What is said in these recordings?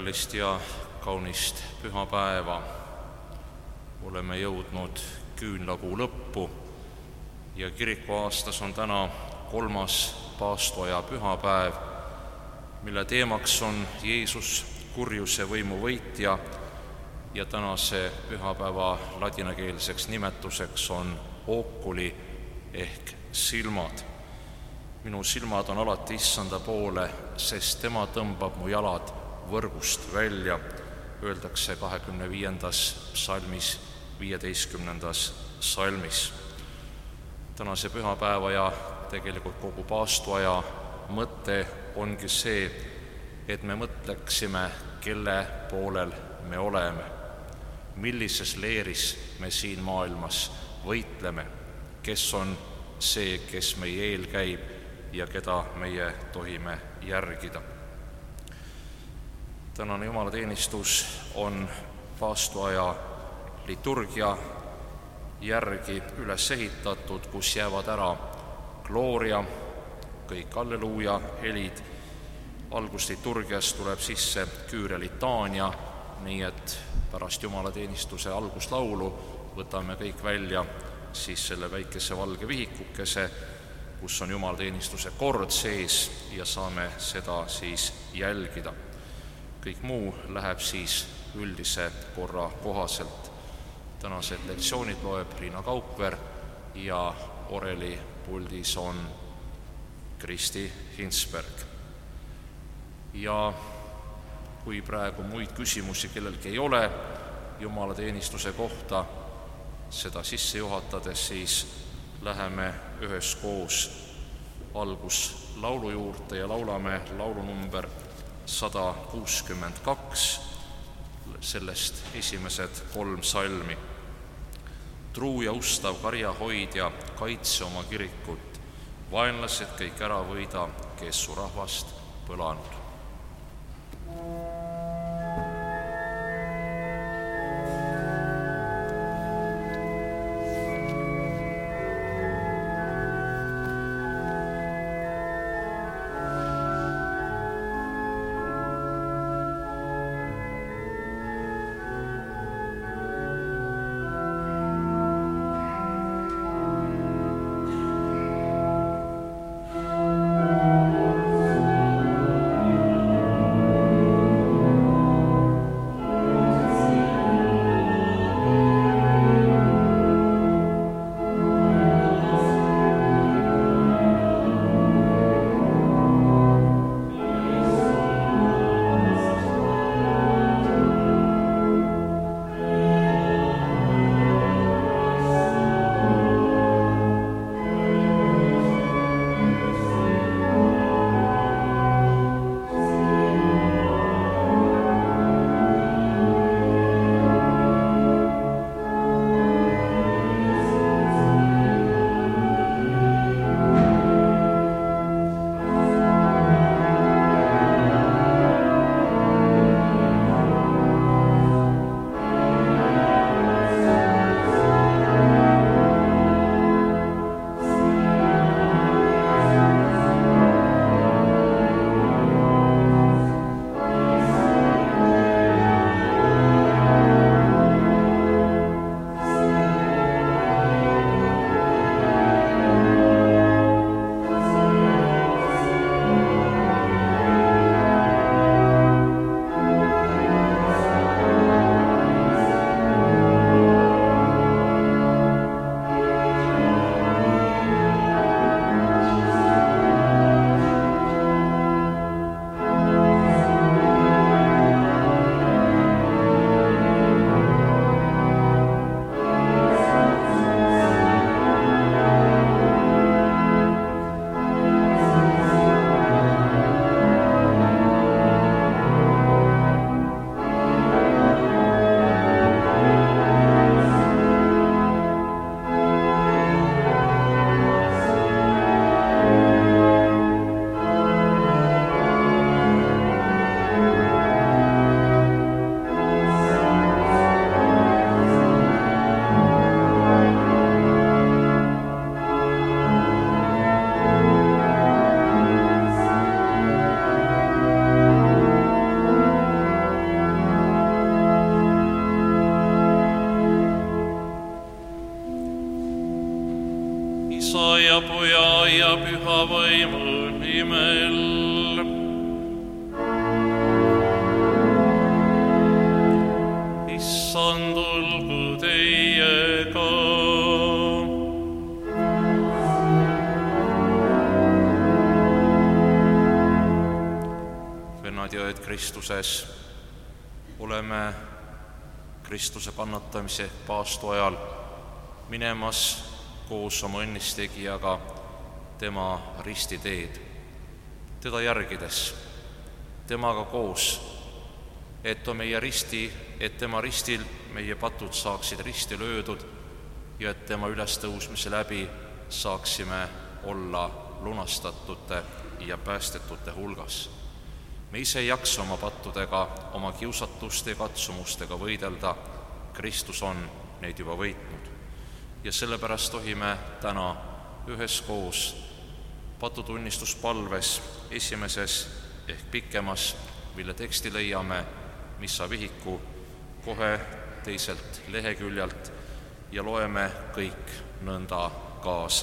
kallist ja kaunist pühapäeva. Oleme jõudnud küünlakuu lõppu ja kirikuaastas on täna 3. paastoaja pühapäev, mille teemaks on Jeesus, kurjuse võimu võitja, ja tänase pühapäeva ladinakeelseks nimetuseks on oculi ehk silmad. Minu silmad on alati Issanda poole, sest tema tõmbab mu jalad võrgust välja, öeldakse 25. psalmis, 15. salmis. Tänase pühapäeva ja tegelikult kogu paastoaja mõte ongi see, et me mõtleksime, kelle poolel me oleme, millises leeris me siin maailmas võitleme, kes on see, kes meie eel käib ja keda meie tohime järgida. Tänane jumalateenistus on paastoaja liturgia järgi üles ehitatud, kus jäävad ära glooria, kõik alleluuja helid. Algusliturgias tuleb sisse küür ja litaania, nii et pärast jumalateenistuse alguslaulu võtame kõik välja siis selle väikese valge vihikukese, kus on jumalateenistuse kord sees ja saame seda siis jälgida. Kõik muu läheb siis üldise korra kohaselt. Tänased lektsioonid loeb Riina Kaupver ja oreli puldis on Kristi Hinsberg. Ja kui praegu muid küsimusi kellelgi ei ole jumalateenistuse kohta, seda sisse juhatades, siis läheme üheskoos alguslaulu juurde ja laulame laulu number 162, sellest esimesed 3 salmi. Truu ja ustav karjahoidja, kaitse oma kirikut, vaenlased kõik ära võida, kes su rahvast põlanud. Isa ja Poja ja Püha Vaimu nimel. Issand olgu teiega. Vennad ja õed Kristuses, oleme Kristuse kannatamise ehk paastu ajal minemas koos oma õnnistegijaga tema ristiteed, teda järgides, temaga koos, et tema ristil meie patud saaksid risti löödud ja et tema ülestõusmise läbi saaksime olla lunastatute ja päästetute hulgas. Me ise ei jaksa oma pattudega, oma kiusatuste ja katsumustega võidelda, Kristus on neid juba võitnud. Ja sellepärast tohime täna üheskoos patutunnistuspalves esimeses ehk pikemas, mille teksti leiame missavihiku kohe teiselt leheküljelt ja loeme kõik nõnda kaasa.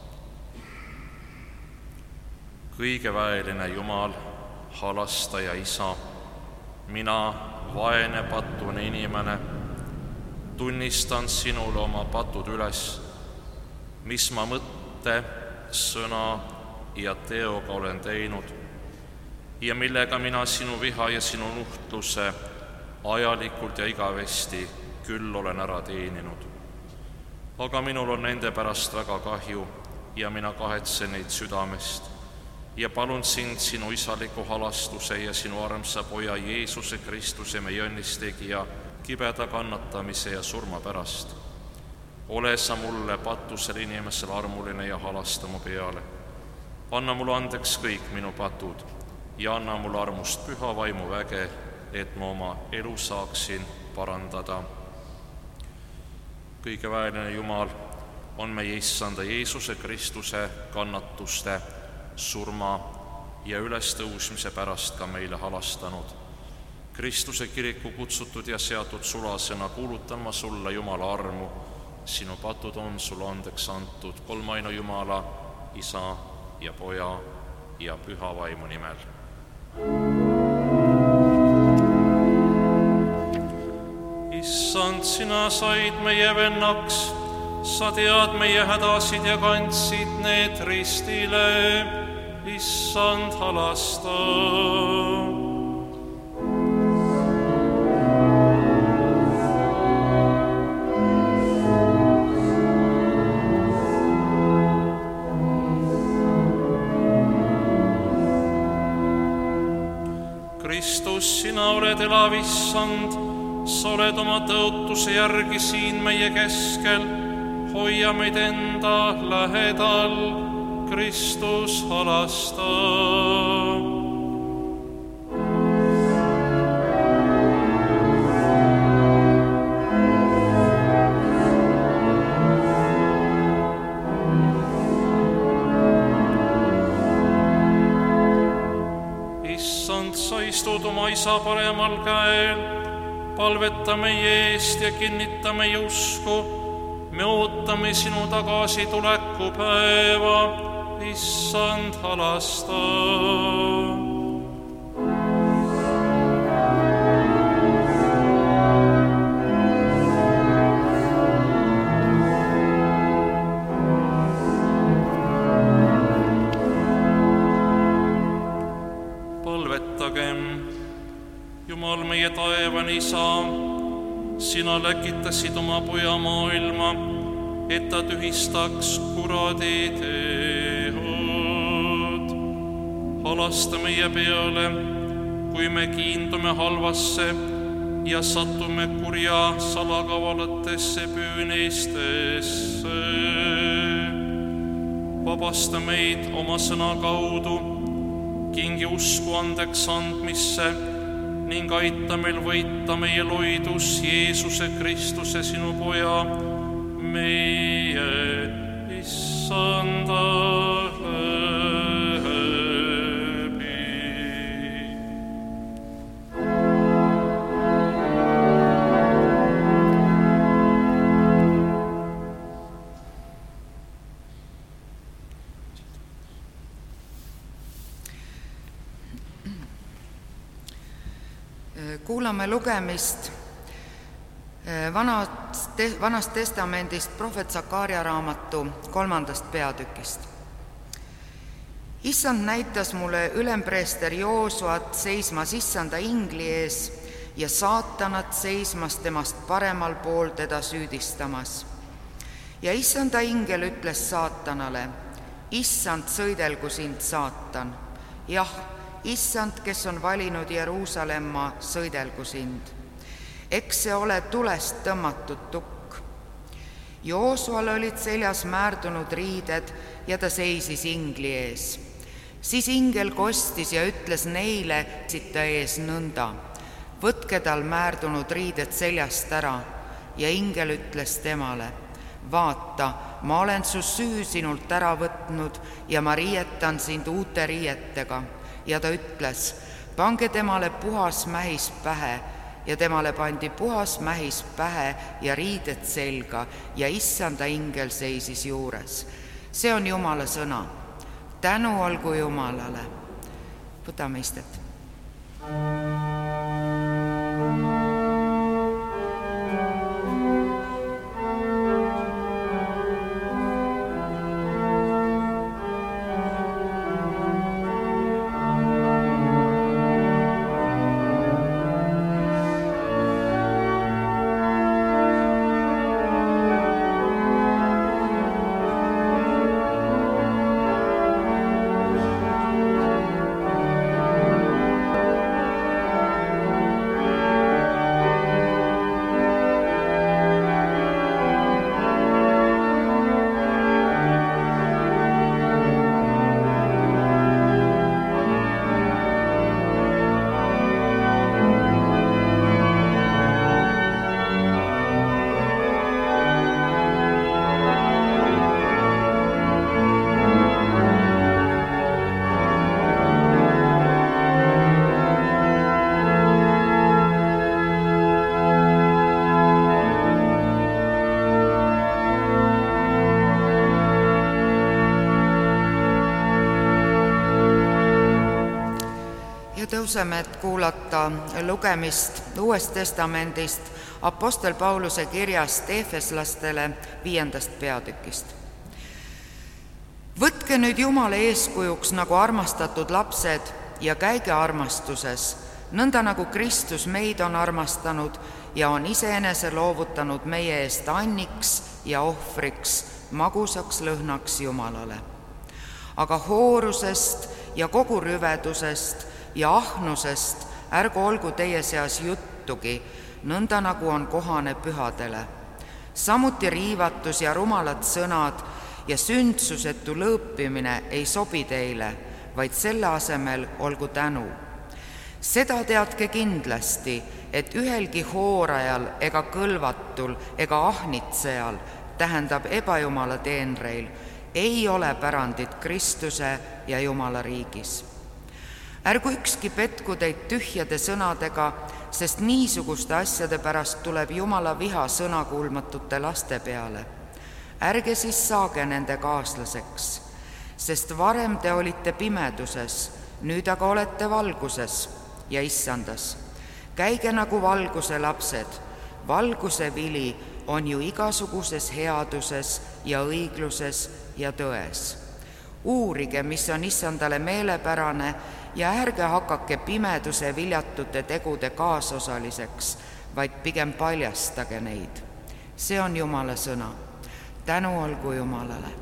Kõigeväeline Jumal, halastaja Isa, mina, vaene patune inimene, tunnistan sinule oma patud üles, mis ma mõtte, sõna ja teoga olen teinud ja millega mina sinu viha ja sinu nuhtluse ajalikult ja igavesti küll olen ära teeninud. Aga minul on nende pärast väga kahju ja mina kahetsen neid südamest ja palun sind sinu isaliku halastuse ja sinu armsa Poja Jeesuse Kristuse, meie õnnistegija, kibeda kannatamise ja surma pärast. Ole sa mulle patusel inimesel armuline ja halasta mu peale. Anna mulle andeks kõik minu patud ja anna mulle armust Püha Vaimu väge, et ma oma elu saaksin parandada. Kõigeväeline Jumal on meie Issanda Jeesuse Kristuse kannatuste, surma ja ülestõusmise pärast ka meile halastanud. Kristuse kiriku kutsutud ja seatud sulasena kuulutan ma sulle Jumala armu. Sinu patud on sulle andeks antud kolmaina Jumala, Isa ja Poja ja Püha Vaimu nimel. Issand, sina said meie vennaks, sa tead meie hädasid ja kandsid need ristile. Issand, halasta. Kristus, sina oled elav Issand, sa oled oma tõotuse järgi siin meie keskel, hoia meid enda lähedal. Kristus, halasta. Issand, sa istud oma Isa paremal käel, palveta meie eest ja kinnita meie usku. Me ootame sinu tagasituleku päeva. Issand, halasta. Palvetagem. Jumal, meie taevane Isa, sina läkitasid oma Poja maailma, et ta tühistaks kuradi teod. Halasta meie peale, kui me kiindume halvasse ja satume kurja salakavalatesse püünistesse. Vabasta meid oma sõna kaudu, kingi usku andeks andmisse ning aita meil võita meie loidus Jeesuse Kristuse, sinu Poja, meie Issanda läbi. Kuulame lugemist Vanast Testamendist prohvet Sakaria raamatu 3. peatükist. Issand näitas mulle ülempreester Joosuat seismas issanda ingli ees ja saatanat seismas temast paremal pool teda süüdistamas. Ja issanda ingel ütles saatanale: issand, sõidelgu sind, saatan. Jah, issand, kes on valinud Jeruusalemma, sõidelgu sind. Eks see ole tulest tõmmatud tukk. Joosual olid seljas määrdunud riided ja ta seisis ingli ees. Siis ingel kostis ja ütles neile sita ees nõnda: võtke tal määrdunud riided seljast ära. Ja ingel ütles temale: vaata, ma olen su süü sinult ära võtnud ja ma riietan sind uute riietega. Ja ta ütles: pange temale puhas mähis pähe. Ja temale pandi puhas mähis pähe ja riided selga ja issanda ingel seisis juures. See on Jumala sõna. Tänu olgu Jumalale. Võtame istet. Tõuseme, et kuulata lugemist Uuest Testamendist Apostel Pauluse kirjast Efeslastele 5. peatükist. Võtke nüüd Jumala eeskujuks nagu armastatud lapsed ja käige armastuses, nõnda nagu Kristus meid on armastanud ja on iseenese loovutanud meie eest anniks ja ohvriks, magusaks lõhnaks Jumalale. Aga hoorusest ja kogu rüvedusest ja ahnusest ärgu olgu teie seas juttugi, nõnda nagu on kohane pühadele. Samuti riivatus ja rumalad sõnad ja sündsusetu lõõpimine ei sobi teile, vaid selle asemel olgu tänu. Seda teadke kindlasti, et ühelgi hoorajal ega kõlvatul ega ahnitsejal, tähendab ebajumala teenreil, ei ole pärandit Kristuse ja Jumala riigis. Ärgu ükski petku teid tühjade sõnadega, sest niisuguste asjade pärast tuleb Jumala viha sõnakuulmatute laste peale. Ärge siis saage nende kaaslaseks, sest varem te olite pimeduses, nüüd aga olete valguses ja issandas. Käige nagu valguse lapsed. Valguse vili on ju igasuguses headuses ja õigluses ja tões. Uurige, mis on issandale meelepärane, ja ärge hakake pimeduse viljatute tegude kaasosaliseks, vaid pigem paljastage neid. See on Jumala sõna. Tänu olgu Jumalale.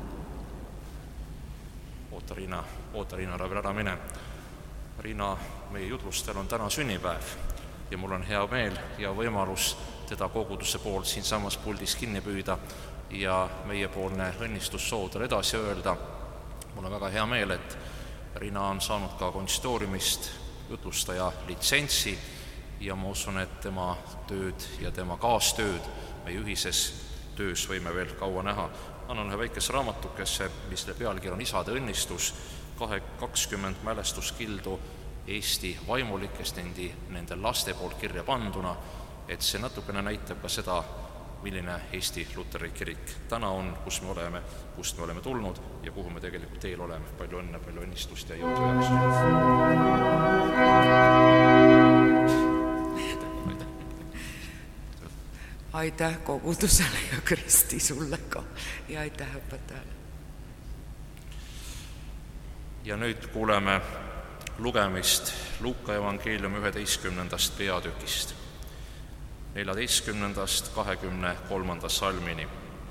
Oota Riina, ära mine. Riina, meie jutlustel on täna sünnipäev ja mul on hea meel ja võimalus teda koguduse poolt siinsamas puldis kinni püüda ja meiepoolne õnnistussoov talle edasi öelda. Mul on väga hea meel, et Riina on saanud ka konsistooriumist jutlustaja litsentsi ja ma usun, et tema tööd ja tema kaastööd meie ühises töös võime veel kaua näha. Annan ühe väikese raamatukesse, mis pealkiri on Isade õnnistus, 20 mälestuskildu Eesti vaimulikest nende laste poolt kirja panduna, et see natukene näitab ka seda, milline Eesti Luteri kirik täna on, kust me oleme tulnud ja kuhu me tegelikult teel oleme. Palju õnne, palju õnnistust ja jõudu jaksu. aitäh kogudusele ja Kristi sulle ka ja aitäh õpetajale. Ja nüüd kuuleme lugemist Luuka evangeeliumi 11. peatükist, 14. 23. salmini.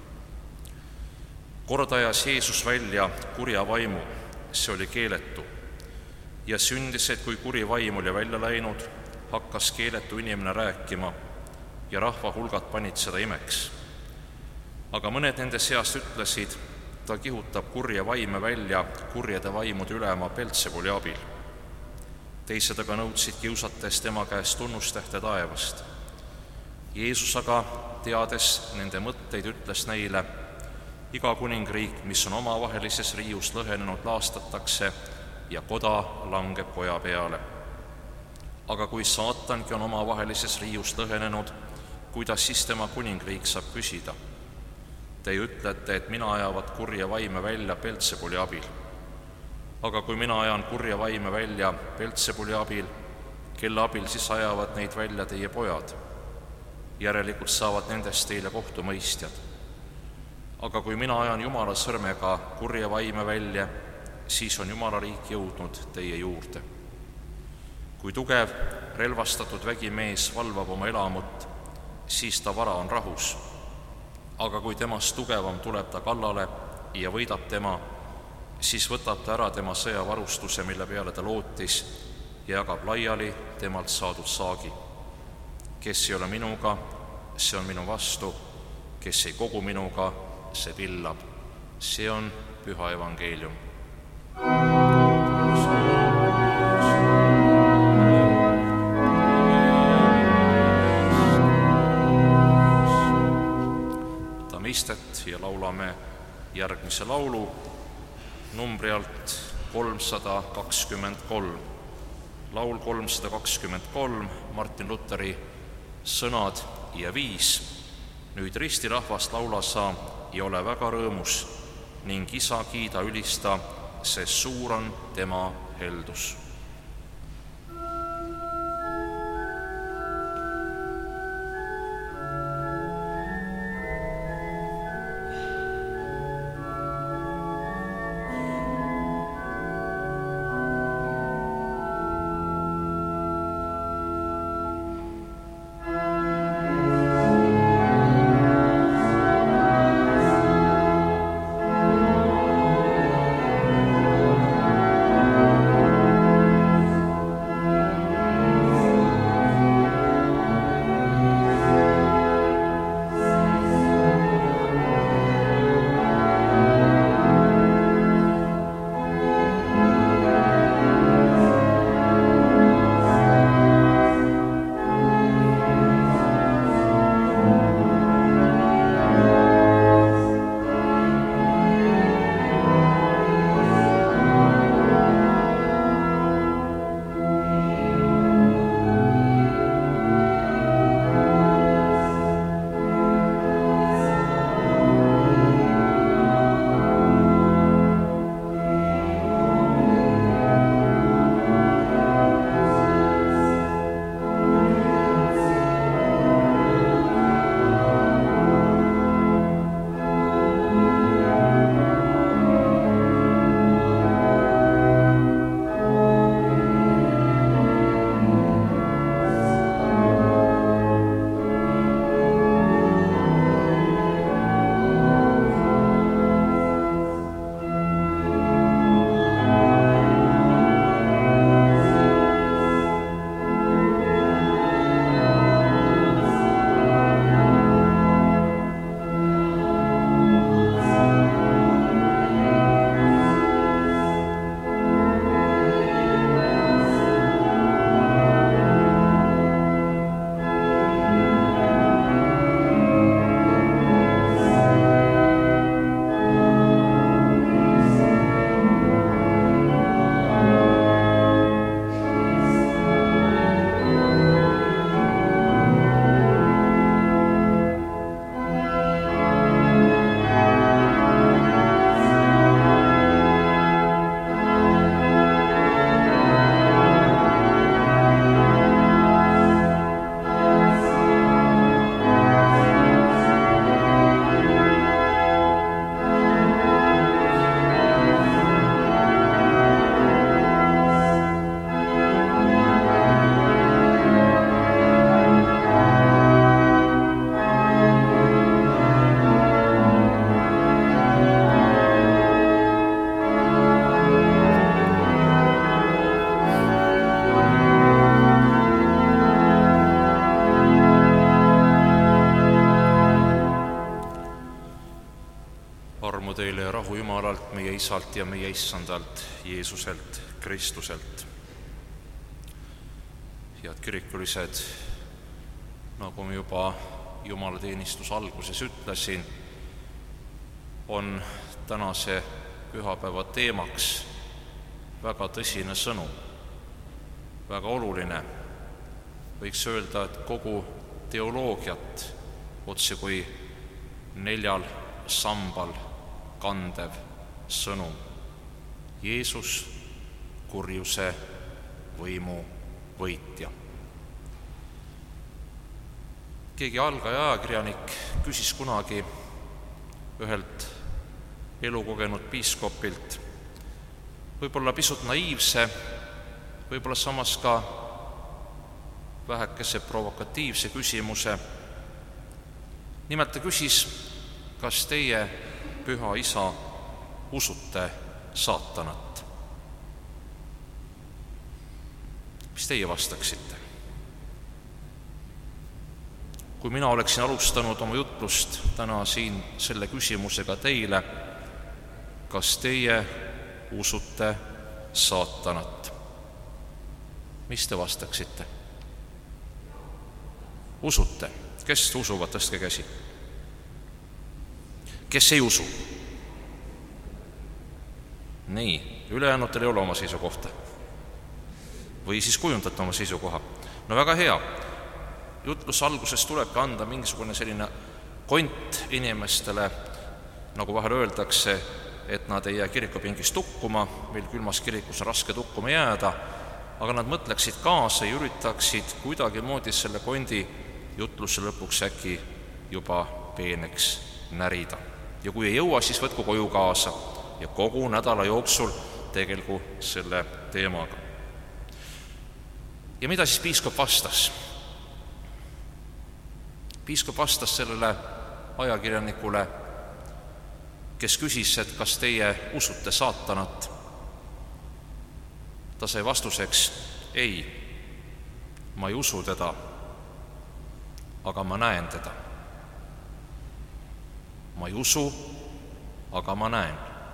Kord ajas Jeesus välja kurja vaimu, see oli keeletu, ja sündis, et kui kuri vaim oli välja läinud, hakkas keeletu inimene rääkima ja rahva hulgad panid seda imeks. Aga mõned nende seast ütlesid, ta kihutab kurja vaime välja kurjade vaimude ülema Beltsebuli abil. Teised aga nõudsid kiusates tema käest tunnustähte taevast. Jeesus aga, teades nende mõtteid, ütles neile, iga kuningriik, mis on omavahelises riius lõhenenud, laastatakse ja koda langeb koja peale. Aga kui saatangi on omavahelises riius lõhenenud, kuidas siis tema kuningriik saab püsida? Te ütlete, et mina ajavat kurja vaime välja Beltsebuli abil. Aga kui mina ajan kurja vaime välja Beltsebuli abil, kelle abil siis ajavad neid välja teie pojad? Järelikult saavad nendest teile kohtumõistjad. Aga kui mina ajan Jumala sõrmega kurja vaime välja, siis on Jumala riik jõudnud teie juurde. Kui tugev, relvastatud vägimees valvab oma elamut, siis ta vara on rahus. Aga kui temast tugevam tuleb ta kallale ja võidab tema, siis võtab ta ära tema sõjavarustuse, mille peale ta lootis, ja jagab laiali temalt saadud saagi. Kes ei ole minuga, see on minu vastu, kes ei kogu minuga, see pillab. See on püha evangeelium. Võtame istet ja laulame järgmise laulu numbri alt 323. Laul 323, Martin Luteri sõnad ja viis. Nüüd ristirahvast laula sa ja ole väga rõõmus ning isa kiida ülista, sest suur on tema heldus. meie Isalt ja meie Issandalt Jeesuselt Kristuselt. Head kirikulised, nagu ma juba jumalateenistuse alguses ütlesin, on tänase pühapäeva teemaks väga tõsine sõnum, väga oluline. Võiks öelda, et kogu teoloogiat otse kui 4 sambal kandev sõnum. Jeesus, kurjuse võimu võitja. Keegi algaja ajakirjanik küsis kunagi ühelt elukogenud piiskopilt võib-olla pisut naiivse, võib-olla samas ka vähekese provokatiivse küsimuse. Nimelt ta küsis, kas teie, Püha Isa, usute saatanat? Mis teie vastaksite? Kui mina oleksin alustanud oma jutlust täna siin selle küsimusega teile, kas teie usute saatanat? Mis te vastaksite? Usute. Kes usuvad, tõstke käsi. Kes ei usu? Nii, ülejäänutel ei ole oma seisukohta. Või siis kujundate oma seisukoha. No väga hea. Jutlus alguses tulebki anda mingisugune selline kont inimestele, nagu vahel öeldakse, et nad ei jää kirikupingis tukkuma, meil külmas kirikus on raske tukkuma jääda, aga nad mõtleksid kaasa ja üritaksid kuidagimoodi selle kondi jutluse lõpuks äkki juba peeneks närida. Ja kui ei jõua, siis võtku koju kaasa ja kogu nädala jooksul tegelgu selle teemaga. Ja mida siis piiskop vastas? Piiskop vastas sellele ajakirjanikule, kes küsis, et kas teie usute saatanat. Ta sai vastuseks, ei, ma ei usu teda, aga ma näen teda. Ma ei usu, aga ma näen.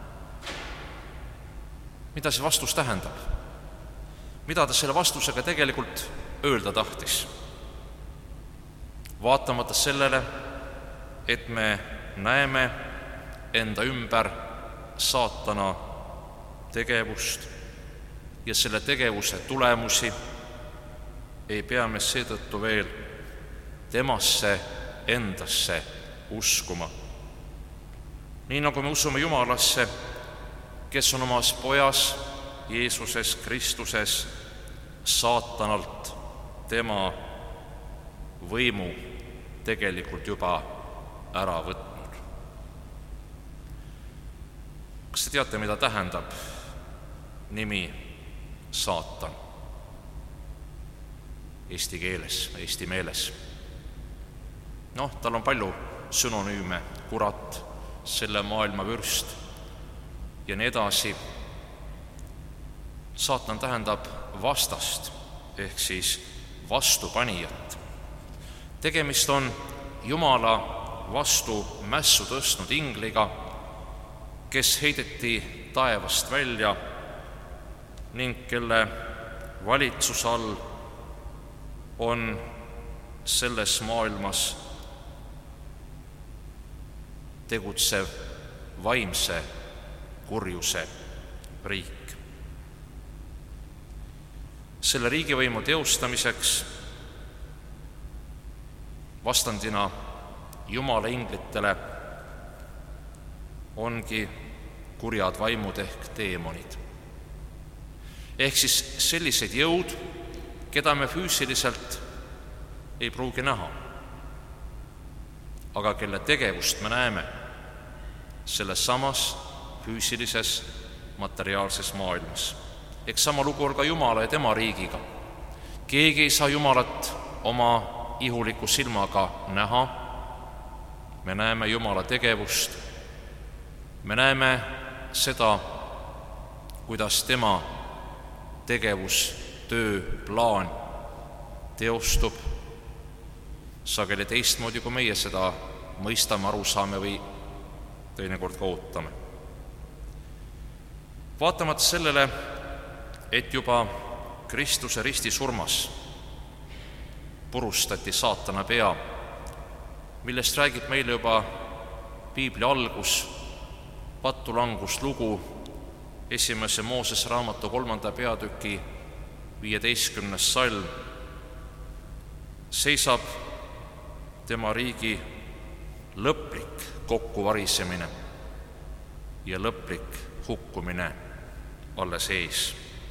Mida see vastus tähendab? Mida ta selle vastusega tegelikult öelda tahtis? Vaatamata sellele, et me näeme enda ümber saatana tegevust ja selle tegevuse tulemusi, ei pea me seetõttu veel temasse endasse uskuma. Nii nagu me usume Jumalasse, kes on omas pojas Jeesuses Kristuses saatanalt tema võimu tegelikult juba ära võtnud. Kas te teate, mida tähendab nimi saatan? Eesti keeles, eesti meeles. Tal on palju sünonüüme, kurat, selle maailma vürst ja nii edasi. Saatan tähendab vastast ehk siis vastupanijat. Tegemist on Jumala vastu mässu tõstnud ingliga, kes heideti taevast välja ning kelle valitsuse all on selles maailmas tegutsev vaimse kurjuse riik. Selle riigivõimu teostamiseks vastandina Jumala inglitele ongi kurjad vaimud ehk teemonid. Ehk siis sellised jõud, keda me füüsiliselt ei pruugi näha, aga kelle tegevust me näeme selles samas füüsilises materiaalses maailmas. Eks sama lugu on ka Jumala ja tema riigiga. Keegi ei saa Jumalat oma ihuliku silmaga näha. Me näeme Jumala tegevust. Me näeme seda, kuidas tema tegevus, töö, plaan teostub sageli teistmoodi, kui meie seda mõistame, aru saame või teinekord ka ootame. Vaatamata sellele, et juba Kristuse ristisurmas purustati saatana pea, millest räägib meile juba piibli algus, patulanguslugu 1. Moosese raamatu 3. peatüki 15. salm, seisab tema riigi lõplik kokkuvarisemine ja lõplik hukkumine alles ees.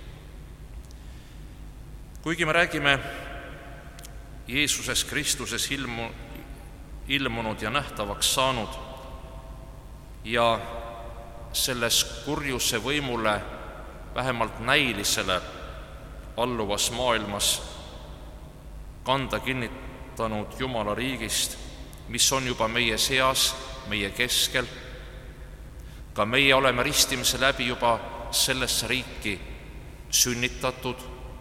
Kuigi me räägime Jeesuses Kristuses ilmunud ja nähtavaks saanud ja selles kurjuse võimule vähemalt näilisele alluvas maailmas kanda kinnitanud Jumala riigist, mis on juba meie seas, meie keskel, ka meie oleme ristimise läbi juba sellesse riiki sünnitatud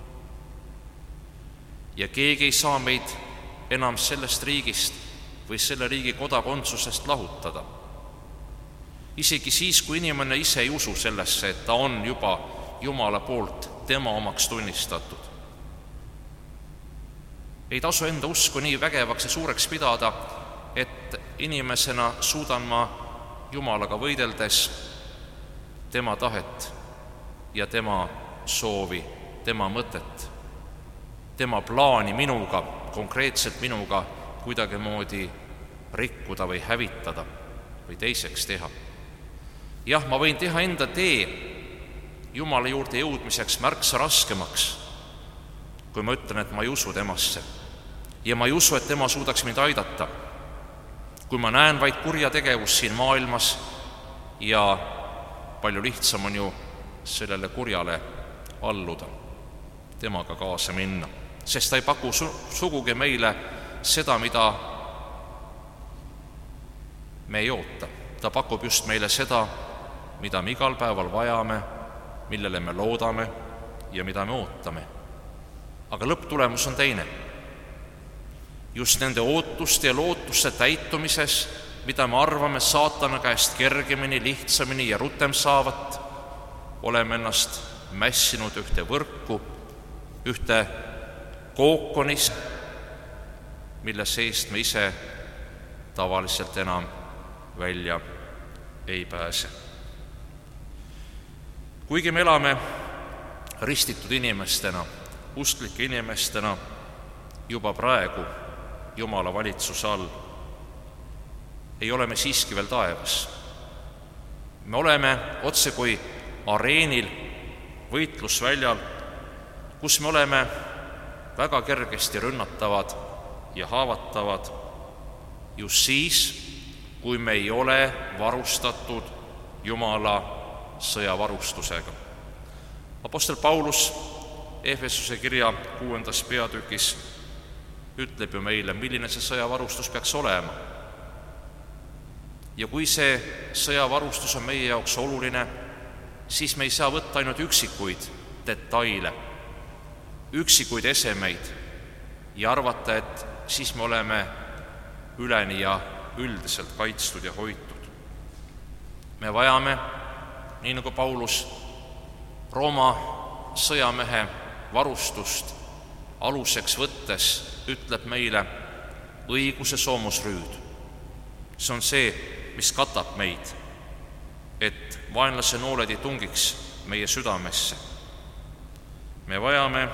ja keegi ei saa meid enam sellest riigist või selle riigi kodakondsusest lahutada. Isegi siis, kui inimene ise ei usu sellesse, et ta on juba Jumala poolt tema omaks tunnistatud. Ei tasu enda usku nii vägevaks ja suureks pidada, et inimesena suudan ma Jumalaga võideldes tema tahet ja tema soovi, tema mõtet, tema plaani minuga, konkreetselt minuga kuidagimoodi rikkuda või hävitada või teiseks teha. Jah, ma võin teha enda tee Jumala juurde jõudmiseks märksa raskemaks, kui ma ütlen, et ma ei usu temasse ja ma ei usu, et tema suudaks mind aidata. Kui ma näen vaid kurjategevust siin maailmas ja palju lihtsam on ju sellele kurjale alluda, temaga kaasa minna, sest ta ei paku sugugi meile seda, mida me ei oota. Ta pakub just meile seda, mida me igal päeval vajame, millele me loodame ja mida me ootame. Aga lõpptulemus on teine. Just nende ootuste ja lootuste täitumises, mida me arvame saatana käest kergemini, lihtsamini ja rutem saavat, oleme ennast mässinud ühte võrku, ühte kookonis, mille seest me ise tavaliselt enam välja ei pääse. Kuigi me elame ristitud inimestena, usklike inimestena juba praegu Jumala valitsuse all, ei ole me siiski veel taevas. Me oleme otse kui areenil, võitlusväljal, kus me oleme väga kergesti rünnatavad ja haavatavad just siis, kui me ei ole varustatud Jumala sõjavarustusega. Apostel Paulus Efesuse kirja 6. peatükis ütleb ju meile, milline see sõjavarustus peaks olema. Ja kui see sõjavarustus on meie jaoks oluline, siis me ei saa võtta ainult üksikuid detaile, üksikuid esemeid ja arvata, et siis me oleme üleni ja üldiselt kaitstud ja hoitud. Me vajame, nii nagu Paulus Rooma sõjamehe varustust aluseks võttes ütleb meile, õiguse soomusrüüd. See on see, mis katab meid, et vaenlase nooled ei tungiks meie südamesse. Me vajame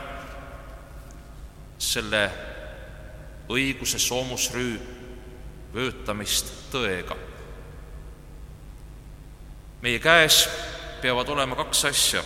selle õiguse soomusrüü vöötamist tõega. Meie käes peavad olema 2 asja,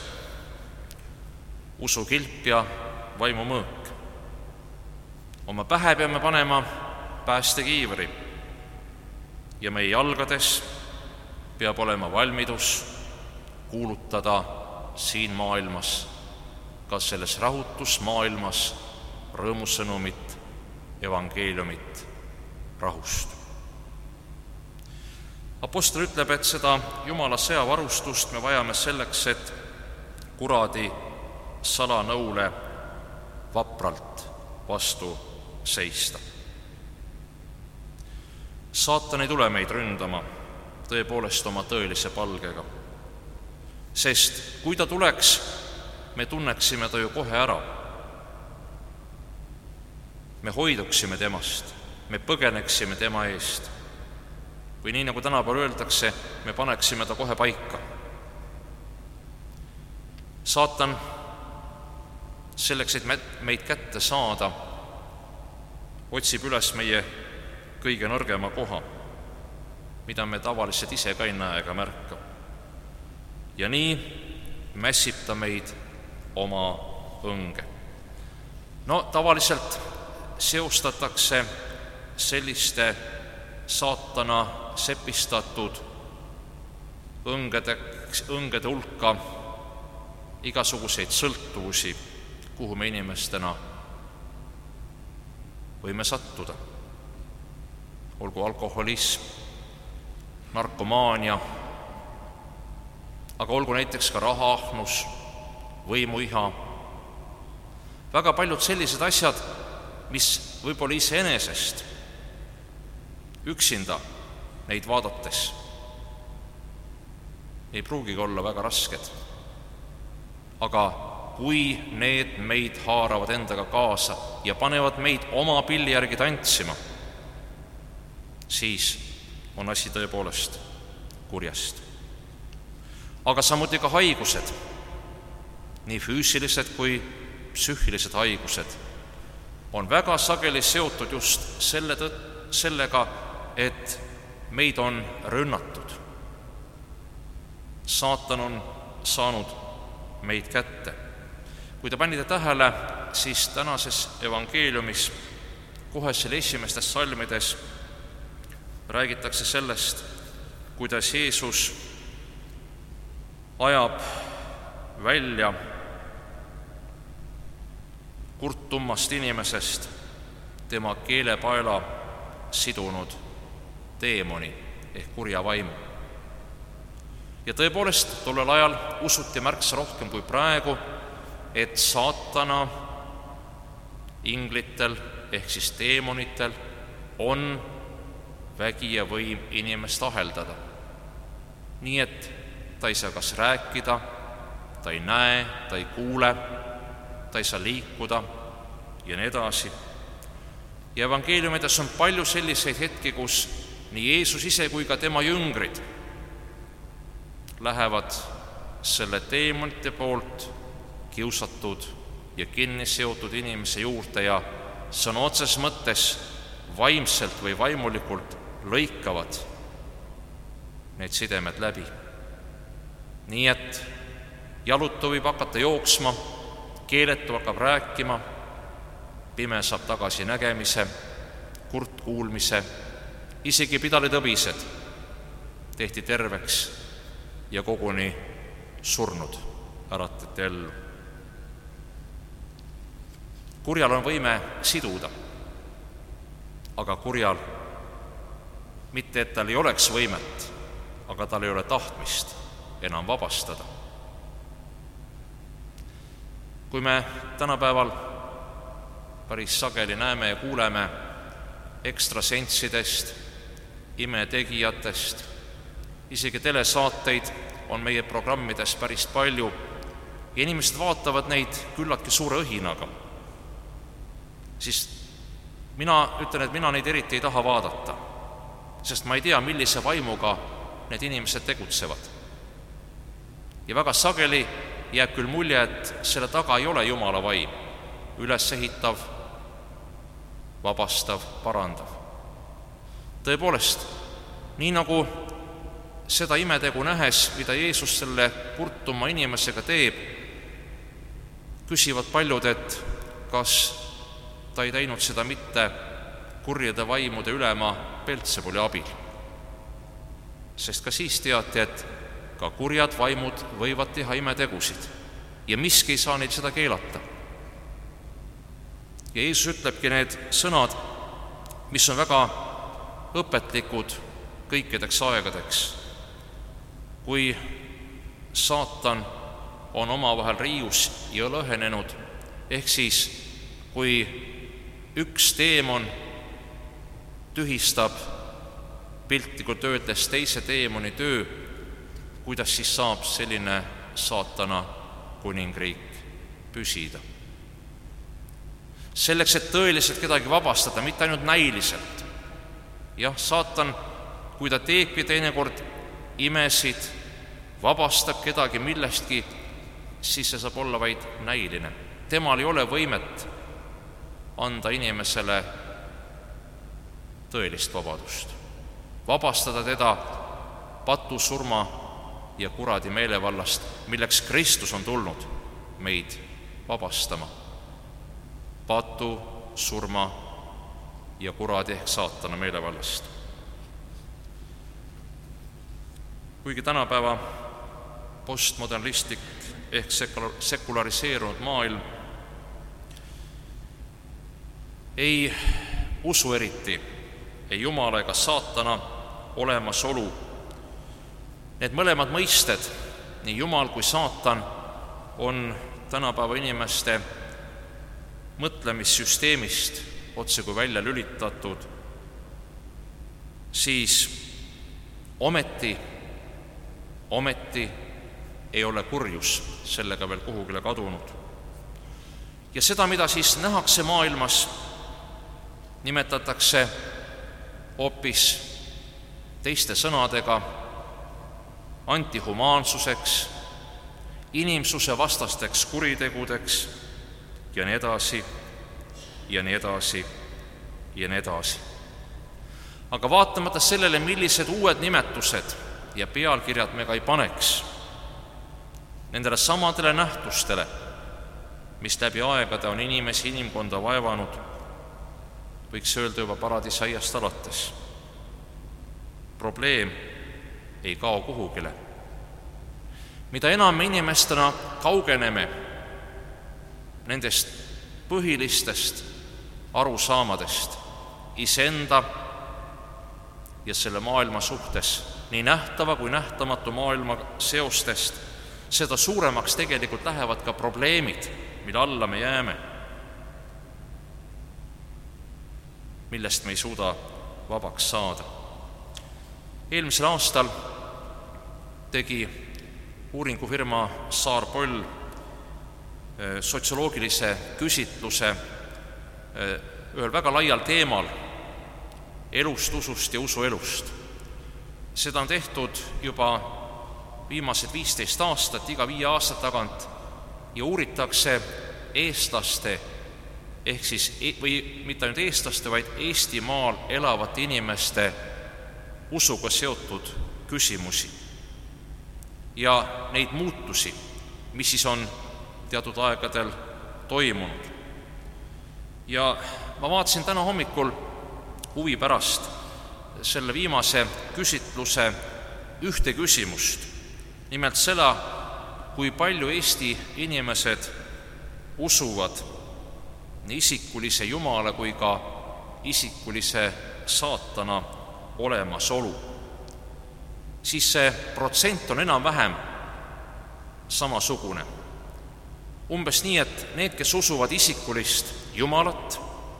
usukilp ja vaimumõõk. Oma pähe peame panema päästekiivri ja meie jalgades peab olema valmidus kuulutada siin maailmas, ka selles rahutusmaailmas, rõõmusõnumit, evangeeliumit rahust. Apostel ütleb, et seda Jumala sõjavarustust me vajame selleks, et kuradi salanõule vapralt vastu seista. Saatan ei tule meid ründama tõepoolest oma tõelise palgega. Sest kui ta tuleks, me tunneksime ta ju kohe ära. Me hoiduksime temast, me põgeneksime tema eest. Või nii, nagu tänapäeval öeldakse, me paneksime ta kohe paika. Saatan selleks, et meid kätte saada, otsib üles meie kõige nõrgema koha, mida me tavaliselt ise ka ei näe ega märka. Ja nii mässib ta meid oma õnge. Tavaliselt seostatakse selliste saatana sepistatud õngede hulka igasuguseid sõltuvusi, kuhu me inimestena võime sattuda. Olgu alkoholism, narkomaania, aga olgu näiteks ka rahaahnus, võimuiha. Väga paljud sellised asjad, mis võib-olla iseenesest üksinda neid vaadates ei pruugigi olla väga rasked. Aga kui need meid haaravad endaga kaasa ja panevad meid oma pilli järgi tantsima, siis on asi tõepoolest kurjast. Aga samuti ka haigused, nii füüsilised kui psüühilised haigused, on väga sageli seotud just sellega, et meid on rünnatud. Saatan on saanud meid kätte. Kui te panite tähele, siis tänases evangeeliumis kohe selle esimestes salmides räägitakse sellest, kuidas Jeesus ajab välja kurttummast inimesest tema keelepaela sidunud teemoni ehk kurja vaimu. Ja tõepoolest, tollel ajal usuti märksa rohkem kui praegu, et saatana inglitel ehk siis teemonitel on vägi ja võim inimest aheldada. Nii et ta ei saa kas rääkida, ta ei näe, ta ei kuule, ta ei saa liikuda ja nii edasi. Ja evangeeliumides on palju selliseid hetki, kus nii Jeesus ise kui ka tema jüngrid lähevad selle teemonite poolt kiusatud ja kinni seotud inimese juurde ja sõna otseses mõttes vaimselt või vaimulikult lõikavad need sidemed läbi. Nii et jalutu võib hakata jooksma, keeletu hakkab rääkima, pime saab tagasi nägemise, kurt kuulmise, isegi pidalitõbised tehti terveks ja koguni surnud äratati ellu. Kurjal on võime siduda, aga kurjal mitte, et tal ei oleks võimet, aga tal ei ole tahtmist enam vabastada. Kui me tänapäeval päris sageli näeme ja kuuleme ekstrasenssidest, imetegijatest, isegi telesaateid on meie programmides päris palju ja inimesed vaatavad neid küllaltki suure õhinaga, siis mina ütlen, et mina neid eriti ei taha vaadata, sest ma ei tea, millise vaimuga need inimesed tegutsevad. Ja väga sageli jääb küll mulje, et selle taga ei ole Jumala vaim, ülesehitav, vabastav, parandav. Tõepoolest, nii nagu seda imetegu nähes, mida Jeesus selle kurtuma inimesega teeb, küsivad paljud, et kas ta ei teinud seda mitte kurjade vaimude ülema Beltsebuli abil. Sest ka siis teati, et ka kurjad vaimud võivad teha imetegusid ja miski ei saa neil seda keelata. Ja Jeesus ütlebki need sõnad, mis on väga õpetlikud kõikideks aegadeks. Kui saatan on omavahel riius ja lõhenenud, ehk siis kui üks teemon tühistab piltlikult öeldes teise teemoni töö, kuidas siis saab selline saatana kuningriik püsida. Selleks, et tõeliselt kedagi vabastada, mitte ainult näiliselt. Jah, saatan, kui ta teebki teinekord imesid, vabastab kedagi millestki, siis see saab olla vaid näiline. Temal ei ole võimet anda inimesele tõelist vabadust. Vabastada teda patu, surma ja kuradi meelevallast, milleks Kristus on tulnud meid vabastama. Patu, surma ja kuradi ehk saatana meelevallast. Kuigi tänapäeva postmodernistlik ehk sekulariseerunud maailm ei usu eriti ei Jumala ega saatana olemasolu. Need mõlemad mõisted, nii Jumal kui saatan, on tänapäeva inimeste mõtlemissüsteemist otse kui välja lülitatud, siis ometi ei ole kurjus sellega veel kuhugile kadunud. Ja seda, mida siis nähakse maailmas, nimetatakse hoopis teiste sõnadega antihumaansuseks, inimsuse vastasteks kuritegudeks ja nii edasi ja nii edasi ja nii edasi. Aga vaatamata sellele, millised uued nimetused ja pealkirjad me ka ei paneks nendele samadele nähtustele, mis läbi aegade on inimkonda vaevanud, võiks öelda juba paradisaiast alates. Probleem ei kao kuhugile. Mida enam me inimestena kaugeneme nendest põhilistest arusaamadest iseenda ja selle maailma suhtes, nii nähtava kui nähtamatu maailma seostest, seda suuremaks tegelikult lähevad ka probleemid, mille alla me jääme, millest me ei suuda vabaks saada. Eelmisel aastal tegi uuringufirma Saar-Poll sotsioloogilise küsitluse ühel väga laial teemal elust, usust ja usuelust. Seda on tehtud juba viimased 15 aastat, iga 5 aasta tagant, ja uuritakse eestlaste, ehk siis, või mitte ainult eestlaste, vaid Eestimaal elavate inimeste usuga seotud küsimusi ja neid muutusi, mis siis on teatud aegadel toimunud. Ja ma vaatasin täna hommikul huvi pärast selle viimase küsitluse ühte küsimust, nimelt seda, kui palju Eesti inimesed usuvad nii isikulise Jumala kui ka isikulise saatana olemasolu, siis see protsent on enam-vähem samasugune. Umbes nii, et need, kes usuvad isikulist Jumalat,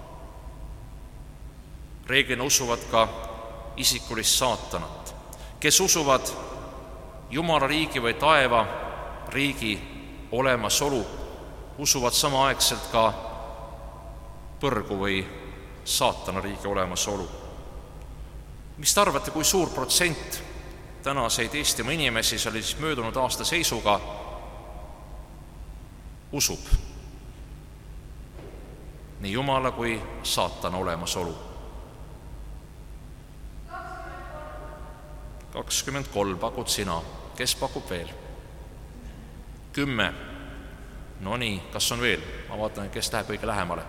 reeglina usuvad ka isikulist saatanat. Kes usuvad Jumala riigi või taeva riigi olemasolu, usuvad samaaegselt ka põrgu või saatana riigi olemasolu. Mis te arvate, kui suur protsent tänaseid Eestimaa inimesi, see oli siis möödunud aasta seisuga, usub nii Jumala kui saatana olemasolu? 23 pakud sina, kes pakub veel? 10. No nii, kas on veel? Ma vaatan, kes läheb kõige lähemale.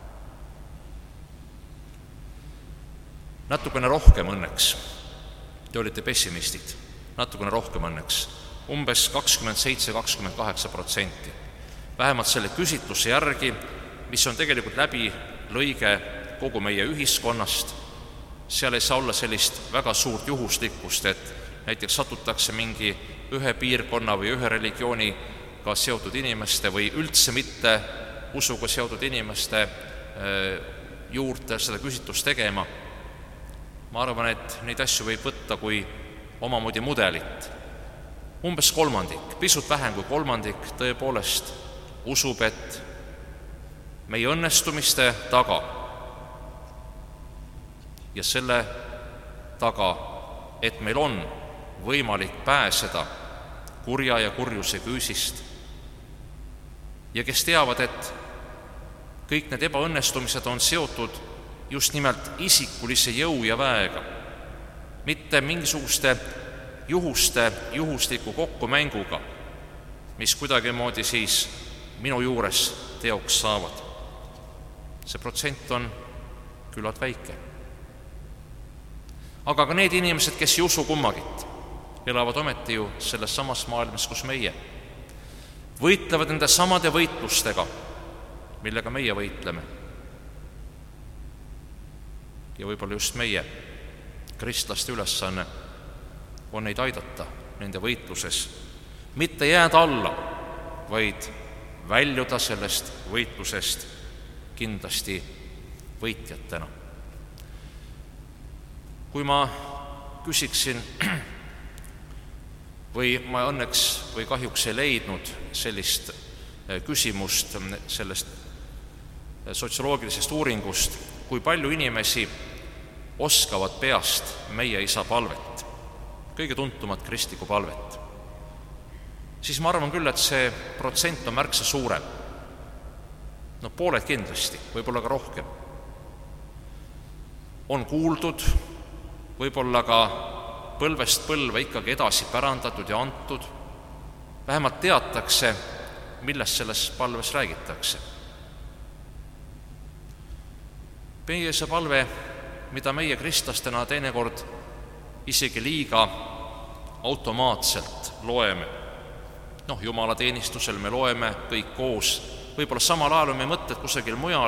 Natukene rohkem õnneks. Te olite pessimistid. Natukene rohkem õnneks. Umbes 27-28%. Vähemalt selle küsitluse järgi, mis on tegelikult läbi lõige kogu meie ühiskonnast, seal ei saa olla sellist väga suurt juhuslikkust, et näiteks satutakse mingi ühe piirkonna või ühe religiooniga seotud inimeste või üldse mitte usuga seotud inimeste juurde seda küsitlust tegema. Ma arvan, et neid asju võib võtta kui omamoodi mudelit, umbes kolmandik, pisut vähem kui kolmandik tõepoolest usub, et meie õnnestumiste taga ja selle taga, et meil on võimalik pääseda kurja ja kurjuse küüsist ja kes teavad, et kõik need ebaõnnestumised on seotud just nimelt isikulise jõu ja väega, mitte mingisuguste juhusliku kokkumänguga, mis kuidagimoodi siis minu juures teoks saavad. See protsent on küllalt väike. Aga ka need inimesed, kes ei usu kummagit, elavad ometi ju selles samas maailmas, kus meie. Võitlevad nende samade võitlustega, millega meie võitleme. Ja võib-olla just meie, kristlaste ülesanne, on neid aidata nende võitluses, mitte jääda alla, vaid väljuda sellest võitlusest kindlasti võitjatena. Kui ma küsiksin, või ma õnneks või kahjuks ei leidnud sellist küsimust sellest sotsioloogilisest uuringust, kui palju inimesi oskavad peast meie isa palvet, kõige tuntumat kristlikku palvet, siis ma arvan küll, et see protsent on märksa suurem. Pooled kindlasti, võib-olla ka rohkem. On kuuldud, võib-olla ka põlvest põlve ikkagi edasi pärandatud ja antud, vähemalt teatakse, millest selles palves räägitakse. Meie isa palve, mida meie kristlastena teinekord isegi liiga automaatselt loeme. Jumalateenistusel me loeme kõik koos, võib-olla samal ajal on meie mõtted kusagil mujal,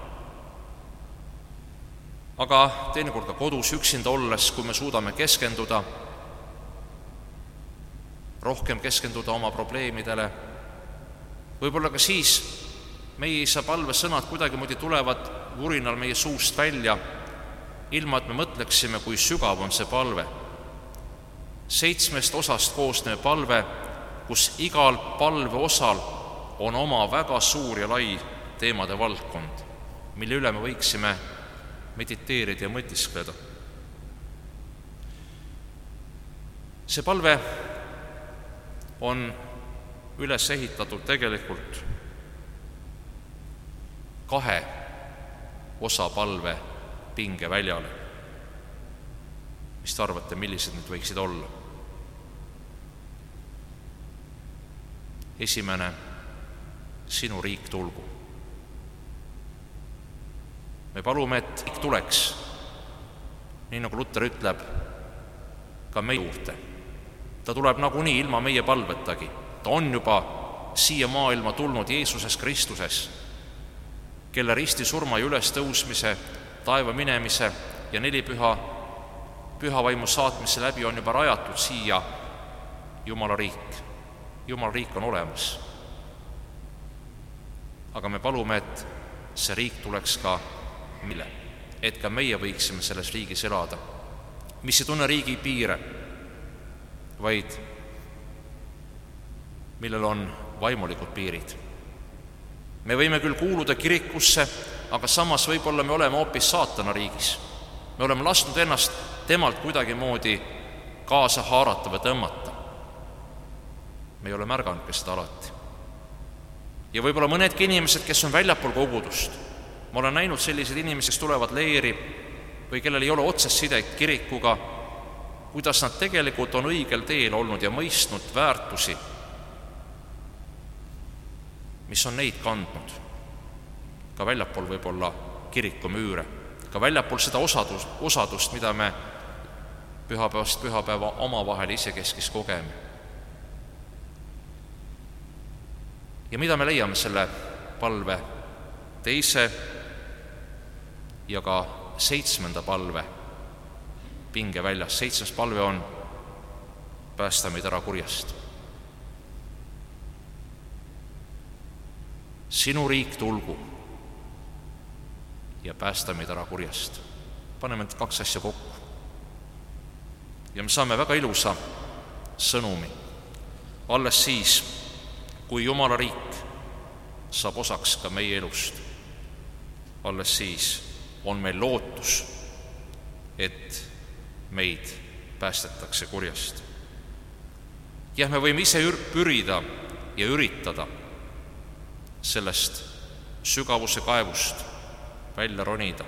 aga teinekord ka kodus üksinda olles, kui me suudame keskenduda, rohkem keskenduda oma probleemidele, võib-olla ka siis meie isa palve sõnad kuidagimoodi tulevad vurinal meie suust välja, ilma et me mõtleksime, kui sügav on see palve. 7 osast koosnev palve, kus igal palve osal on oma väga suur ja lai teemade valdkond, mille üle me võiksime mediteerida ja mõtiskleda. See palve on üles ehitatud tegelikult 2 osa palve pingeväljale. Mis te arvate, millised need võiksid olla? Esimene, sinu riik tulgu. Me palume, et riik tuleks, nii nagu Luter ütleb, ka meie juurde. Ta tuleb nagunii ilma meie palvetagi. Ta on juba siia maailma tulnud Jeesuses Kristuses, kelle risti surma ja üles tõusmise, taeva minemise ja 4 pühavaimu saatmise läbi on juba rajatud siia Jumala riik. Jumala riik on olemas. Aga me palume, et see riik tuleks ka meile, et ka meie võiksime selles riigis elada, mis ei tunne riigi piire, vaid millel on vaimulikud piirid. Me võime küll kuuluda kirikusse, aga samas võib-olla me oleme hoopis saatana riigis. Me oleme lasknud ennast temalt kuidagimoodi kaasa haarata või tõmmata. Me ei ole märganud seda alati. Ja võib-olla mõnedki inimesed, kes on väljapool kogudust, ma olen näinud sellised inimesed, kes tulevad leeri või kellel ei ole otsest sidet kirikuga, kuidas nad tegelikult on õigel teel olnud ja mõistnud väärtusi, mis on neid kandnud ka väljapool võib-olla kiriku müüre, ka väljapool seda osadust, mida me pühapäevast pühapäeva omavahel isekeskis kogeme. Ja mida me leiame selle palve 2. ja ka 7. palve pingeväljas? 7. palve on päästa meid ära kurjast. Sinu riik tulgu ja päästa meid ära kurjast. Paneme need 2 asja kokku. Ja me saame väga ilusa sõnumi. alles siis, kui Jumala riik saab osaks ka meie elust, alles siis on meil lootus, et meid päästetakse kurjast. Jah, me võime ise pürida ja üritada sellest sügavuse kaevust välja ronida.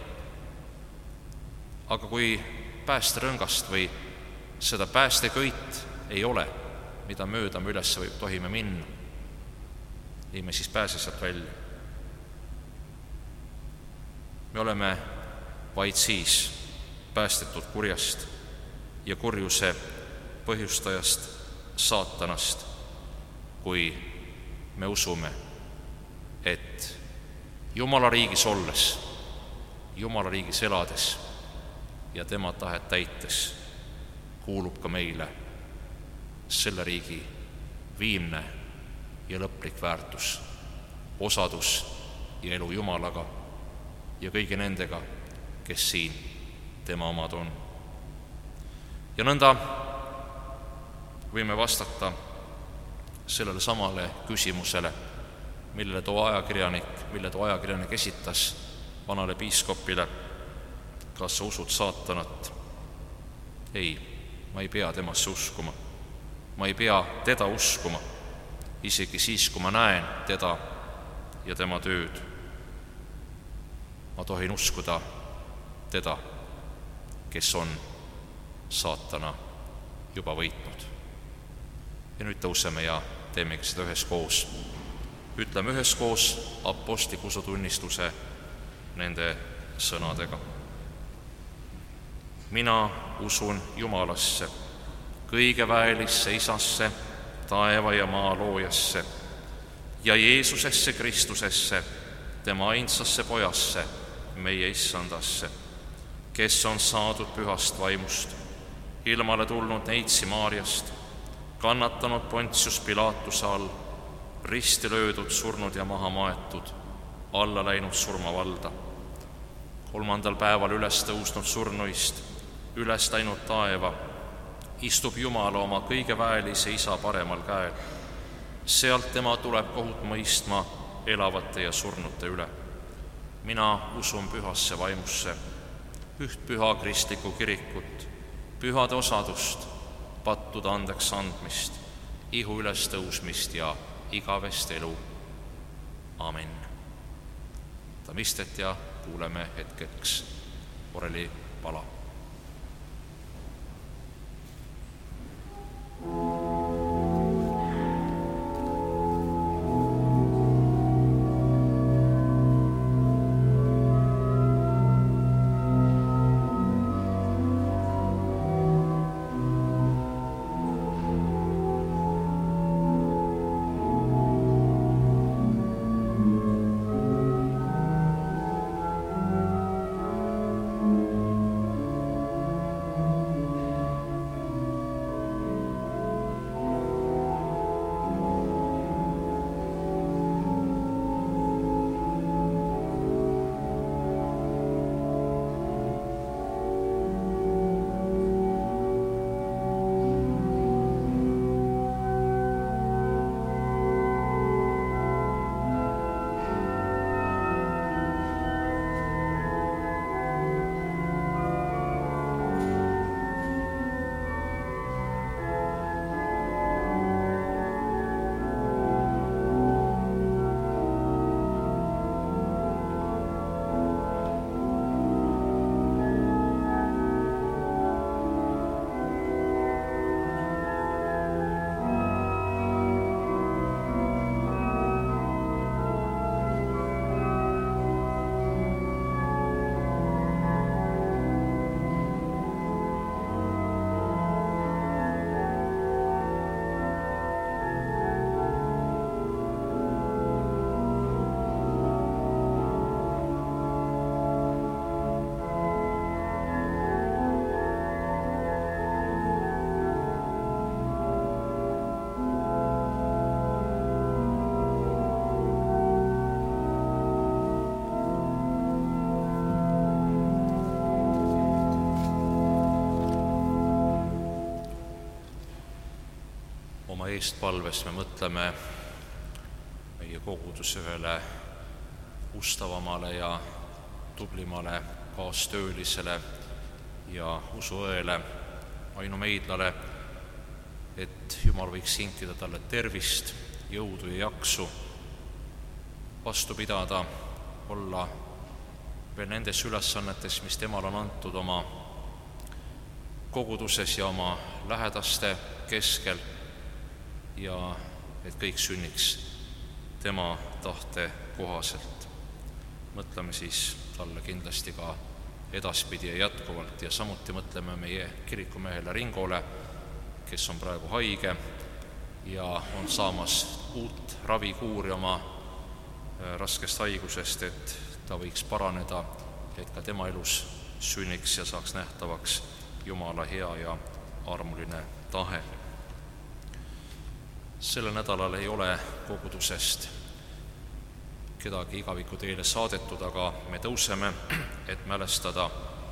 Aga kui päästerõngast või seda päästeköit ei ole, mida mööda me üles tohime minna, ei me siis pääse sealt välja. Me oleme vaid siis päästetud kurjast ja kurjuse põhjustajast saatanast, kui me usume, et Jumala riigis olles, Jumala riigis elades ja tema tahet täites kuulub ka meile selle riigi viimne ja lõplik väärtus, osadus ja elu Jumalaga ja kõigi nendega, kes siin tema omad on. Ja nõnda võime vastata sellele samale küsimusele, mille too ajakirjanik esitas vanale piiskopile: kas sa usud saatanat? Ei, ma ei pea temasse uskuma. Ma ei pea teda uskuma, isegi siis, kui ma näen teda ja tema tööd. Ma tohin uskuda teda, kes on saatana juba võitnud. Ja nüüd tõuseme ja teemegi seda üheskoos. Ütleme üheskoos apostliku usutunnistuse nende sõnadega. Mina usun Jumalasse, kõigeväelisse Isasse, taeva ja maa loojasse, ja Jeesusesse Kristusesse, tema ainsasse Pojasse, meie Issandasse, kes on saadud pühast vaimust, ilmale tulnud neitsi Maarjast, kannatanud Pontius Pilatuse all, risti löödud, surnud ja maha maetud, alla läinud surmavalda, 3. päeval üles tõusnud surnuist, üles läinud taeva, istub Jumala oma kõigeväelise Isa paremal käel. Sealt tema tuleb kohut mõistma elavate ja surnute üle. Mina usun pühasse vaimusse, üht püha kristlikku kirikut, pühade osadust, pattude andeks andmist, ihu üles tõusmist ja igavest elu. Amen. Tamistet ja kuuleme hetkeks oreli pala. eestpalves me mõtleme meie koguduse ühele ustavamale ja tublimale kaastöölisele ja usuõele Aino Meidlale, et Jumal võiks kinkida talle tervist, jõudu ja jaksu vastu pidada, olla veel nendes ülesannetes, mis temale on antud oma koguduses ja oma lähedaste keskel, ja et kõik sünniks tema tahte kohaselt. Mõtleme siis talle kindlasti ka edaspidi ja jätkuvalt, ja samuti mõtleme meie kirikumehele Ringole, kes on praegu haige ja on saamas uut ravikuuri oma raskest haigusest, et ta võiks paraneda, et ka tema elus sünniks ja saaks nähtavaks Jumala hea ja armuline tahe. Sellel nädalal ei ole kogudusest kedagi igaviku teele saadetud, aga me tõuseme, et mälestada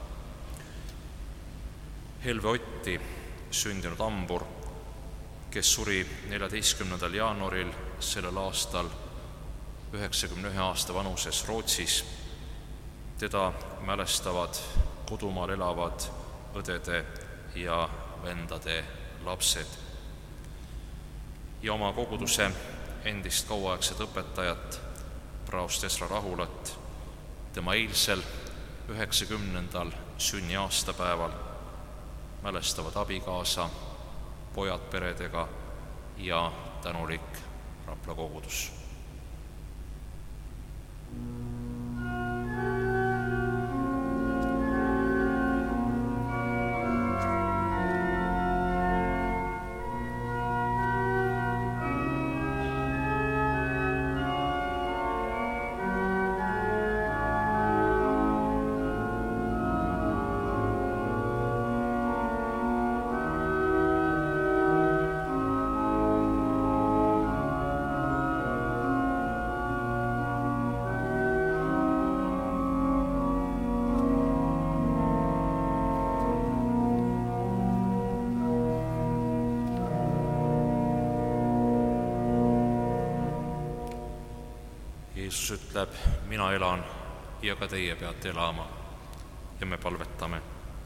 Helve Otti, sündinud hambur, kes suri 14. jaanuaril sellel aastal 91 aasta vanuses Rootsis. Teda mälestavad kodumaal elavad õdede ja vendade lapsed. Ja oma koguduse endist kauaaegset õpetajat, praost Esra Rahulat, tema eilsel 90. sünniaastapäeval mälestavad abikaasa, pojad peredega ja tänulik Rapla kogudus. Jeesus ütleb, mina elan ja ka teie peate elama, ja me palvetame.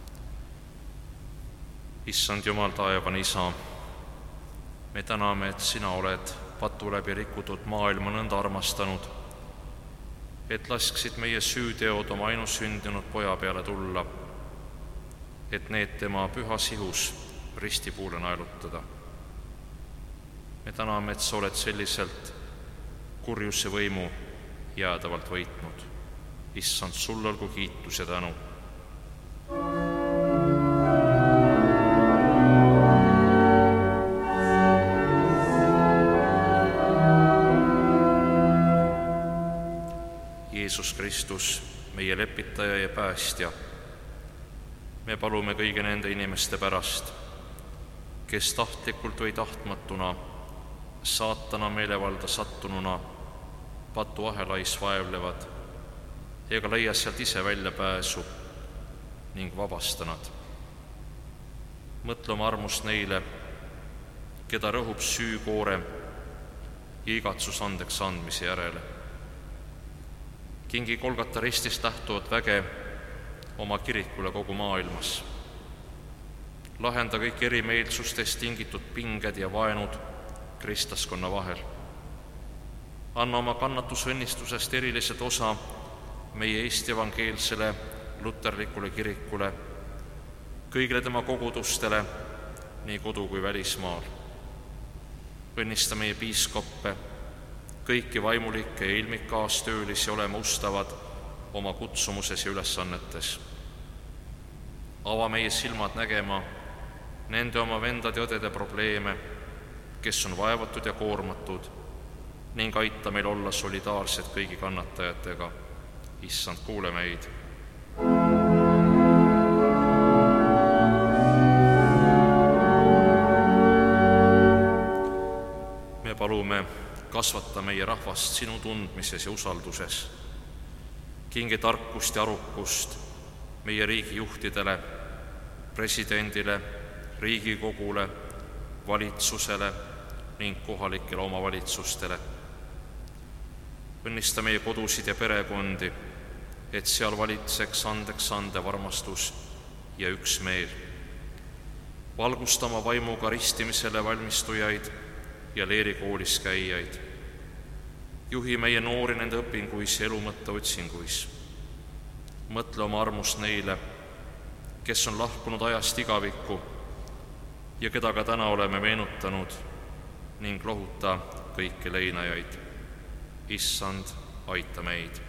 Issand Jumal, taevane Isa, me täname, et sina oled patu läbi rikutud maailma nõnda armastanud, et lasksid meie süüteod oma ainusündinud poja peale tulla, et need tema pühas ihus ristipuule naelutada. Me täname, et sa oled selliselt kurjuse võimu jäädavalt võitnud. Issand, sul olgu kiitus ja tänu. Jeesus Kristus, meie lepitaja ja päästja, me palume kõigi nende inimeste pärast, kes tahtlikult või tahtmatuna saatana meelevalda sattununa patuahelais vaevlevad ega leia sealt ise väljapääsu ning vabasta nad. Mõtle oma armust neile, keda rõhub süükoore ja igatsus andeks andmise järele. Kingi Golgata ristist lähtuvat väge oma kirikule kogu maailmas. Lahenda kõik erimeelsustest tingitud pinged ja vaenud kristlaskonna vahel. Anna oma kannatusõnnistusest eriliselt osa meie Eesti evangeelsele luterlikule kirikule, kõigile tema kogudustele, nii kodu kui välismaal. Õnnista meie piiskoppe, kõiki vaimulikke ja ilmikkaastöölisi olema ustavad oma kutsumuses ja ülesannetes. Ava meie silmad nägema nende oma vendade ja õdede probleeme, kes on vaevatud ja koormatud, ning aita meil olla solidaarsed kõigi kannatajatega. Issand, kuule meid. Me palume, kasvata meie rahvast sinu tundmises ja usalduses. Kingi tarkust ja arukust meie riigi juhtidele, presidendile, Riigikogule, valitsusele, ning kohalikele omavalitsustele. Õnnista meie kodusid ja perekondi, et seal valitseks andeks andev armastus ja üksmeel. Valgusta oma vaimuga ristimisele valmistujaid ja leerikoolis käijaid. Juhi meie noori nende õpinguis ja elumõtte otsinguis. Mõtle oma armust neile, kes on lahkunud ajast igavikku ja keda ka täna oleme meenutanud, ning lohuta kõiki leinajaid. Issand, aita meid.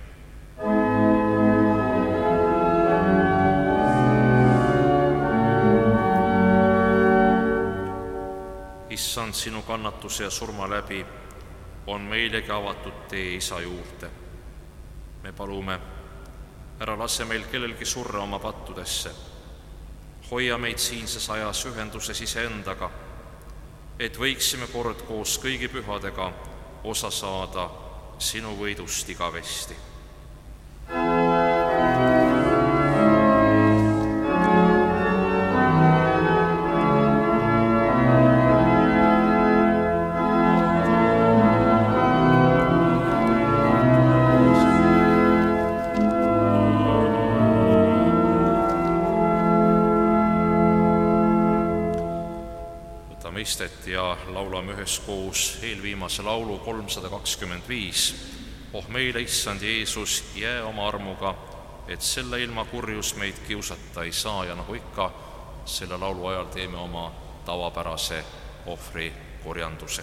Issand, sinu kannatuse ja surma läbi on meilegi avatud tee Isa juurde. Me palume, ära lase meil kellelgi surra oma pattudesse. Hoia meid siinses ajas ühenduses iseendaga, et võiksime kord koos kõigi pühadega osa saada sinu võidust igavesti. Istet ja laulame üheskoos eelviimase laulu 325. Oh meile, Issand Jeesus, jää oma armuga, et selle ilma kurjus meid kiusata ei saa, ja nagu ikka, selle laulu ajal teeme oma tavapärase ohvri korjanduse.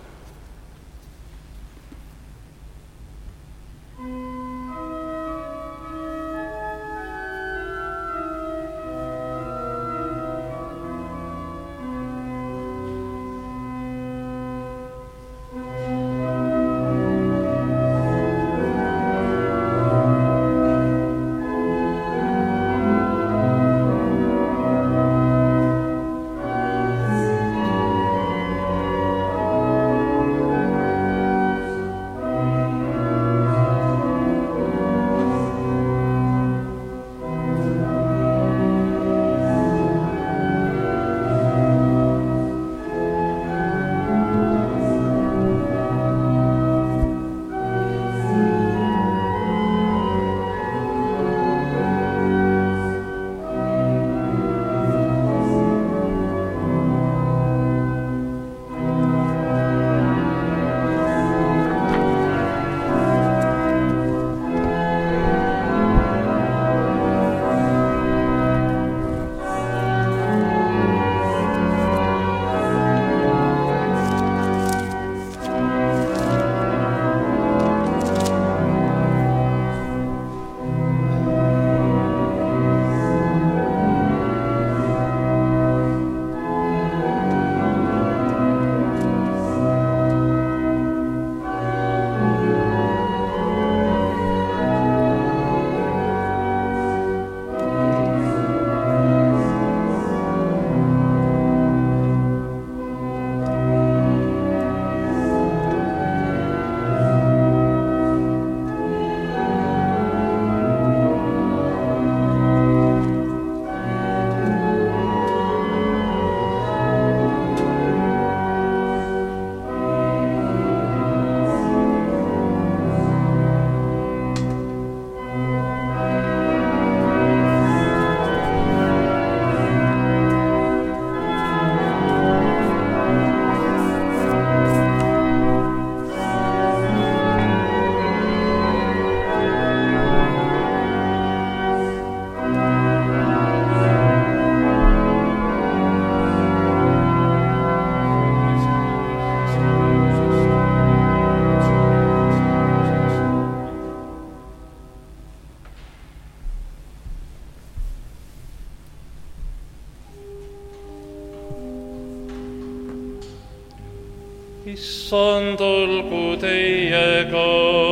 Issand olgu teiega.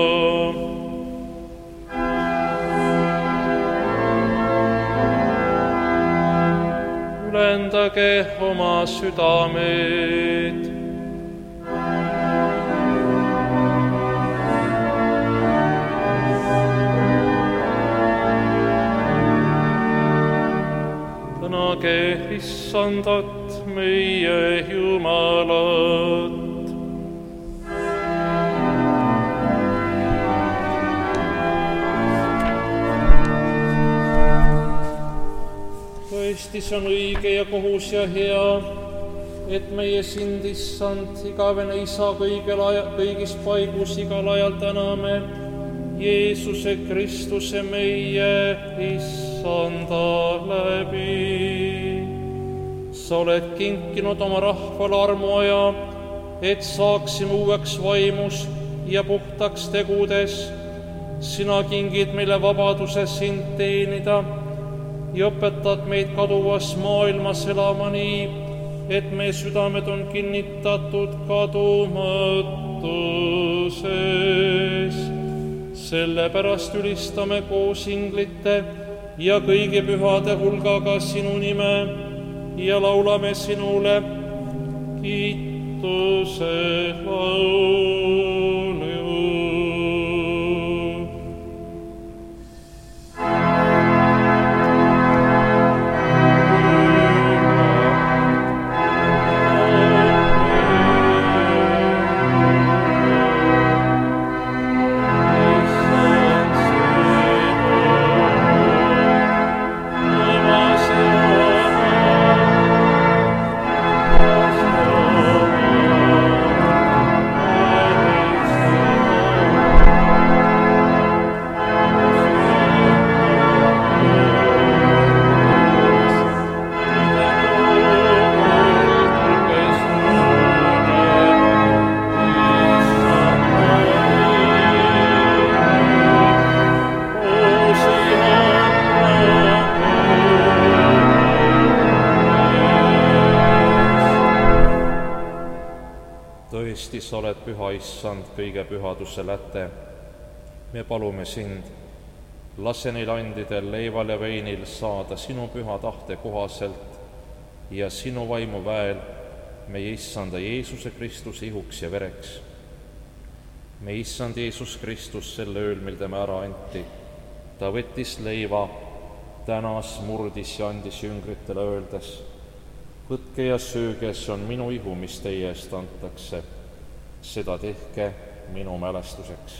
Ülendage oma südameid. Tänage Issandat, meie Jumalat. tõesti see on õige ja kohus ja hea, et meie sind, issand, igavene Isa kõigis paigus igal ajal täname Jeesuse Kristuse meie issanda läbi. Sa oled kinkinud oma rahvale armuaja, et saaksime uueks vaimus ja puhtaks tegudes. Sina kingid meile vabaduse sind teenida ja õpetad meid kaduvas maailmas elama nii, et meie südamed on kinnitatud kadumaatuses. Sellepärast ülistame koos inglite ja kõigi pühade hulgaga sinu nime ja laulame sinule kiituse laulu. Tõesti, sa oled püha, issand, kõige pühaduse läte. Me palume sind, lase neil andidel, leival ja veinil saada sinu püha tahte kohaselt ja sinu vaimu väel meie issanda Jeesuse Kristuse ihuks ja vereks. Me issand Jeesus Kristus selle ööl, mil tema ära anti, ta võttis leiva, tänas, murdis ja andis jüngritele öeldes: võtke ja sööge, see on minu ihu, mis teie eest antakse. Seda tehke minu mälestuseks.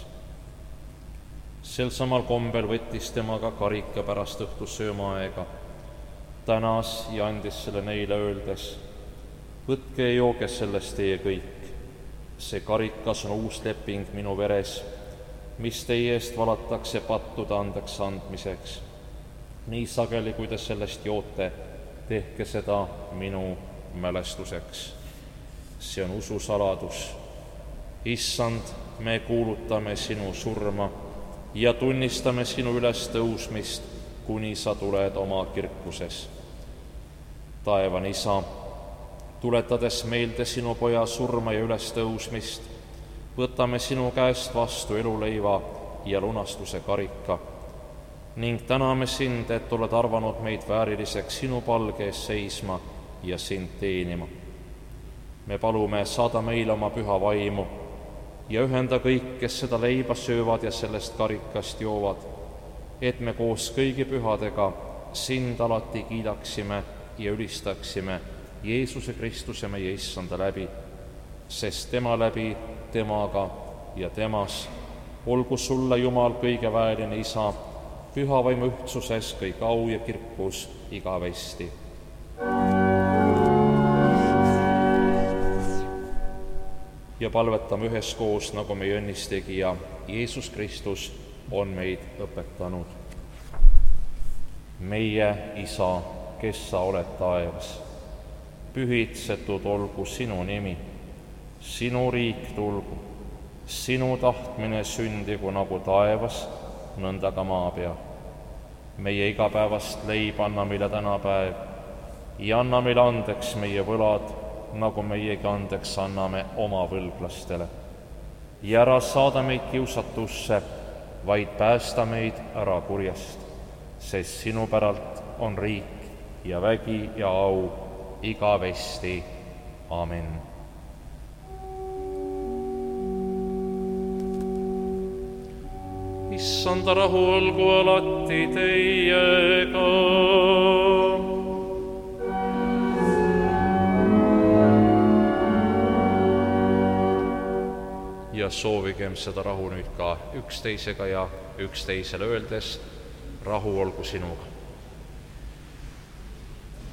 Sel samal kombel võttis tema ka karika pärast õhtusöömaaega, tänas ja andis selle neile öeldes: võtke ja jooge sellest teie kõik. See karikas on uus leping minu veres, mis teie eest valatakse pattude andeks andmiseks. Nii sageli, kui te sellest joote, tehke seda minu mälestuseks. See on ususaladus. Issand, me kuulutame sinu surma ja tunnistame sinu ülestõusmist, kuni sa tuled oma kirkuses. Taevane Isa, tuletades meelde sinu poja surma ja ülestõusmist, võtame sinu käest vastu eluleiva ja lunastuse karika ning täname sind, et oled arvanud meid vääriliseks sinu palge ees seisma ja sind teenima. Me palume, saada meile oma püha vaimu ja ühenda kõik, kes seda leiba söövad ja sellest karikast joovad, et me koos kõigi pühadega sind alati kiidaksime ja ülistaksime Jeesuse Kristuse meie issanda läbi, sest tema läbi, temaga ja temas olgu sulle, Jumal, kõige väeline Isa, püha vaimu ühtsuses kõik au ja kirkus igavesti. Ja palvetame üheskoos, nagu meie õnnistegija Jeesus Kristus on meid õpetanud. Meie Isa, kes sa oled taevas, pühitsetud olgu sinu nimi, sinu riik tulgu, sinu tahtmine sündigu nagu taevas, nõnda ka maa peal. Meie igapäevast leib anna meile tänapäev ja anna meile andeks meie võlad, nagu meiegi andeks anname oma võlglastele. Ja ära saada meid kiusatusse, vaid päästa meid ära kurjast, sest sinu päralt on riik ja vägi ja au igavesti. Amen. Issanda rahu olgu alati teiega. Ja soovigem seda rahu nüüd ka üksteisega ja üksteisele öeldes: rahu olgu sinuga.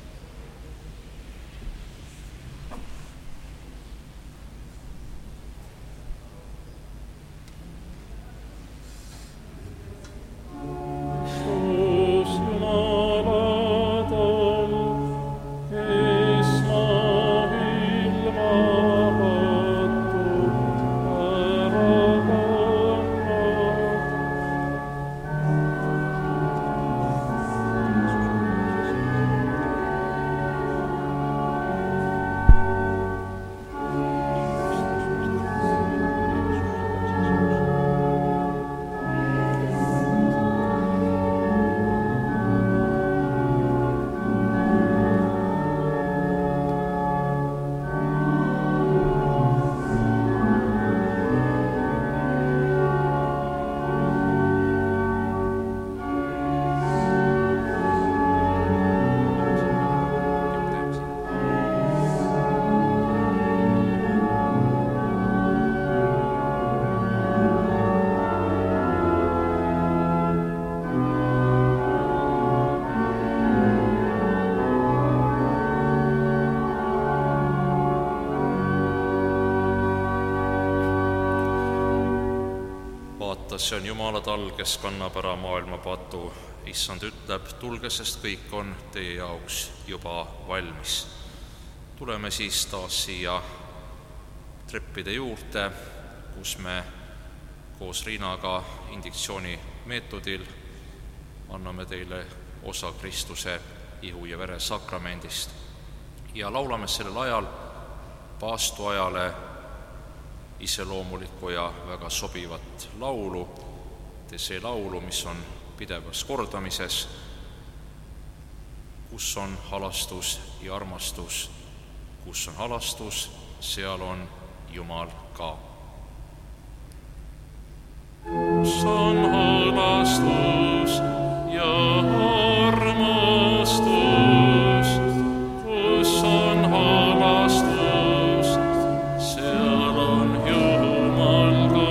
vaata, see on Jumala tall, kes kannab ära maailma patu. Issand ütleb, tulge, sest kõik on teie jaoks juba valmis. Tuleme siis taas siia treppide juurde, kus me koos Riinaga indiktsiooni meetodil anname teile osa Kristuse ihu ja vere sakramendist ja laulame sellel ajal paastuajale iseloomulikku ja väga sobivat laulu, see laulu, mis on pidevas kordamises, kus on halastus ja armastus, kus on halastus, seal on Jumal ka. Kus on halastus ja armastus, kus on halastus, seal on Jumal ka.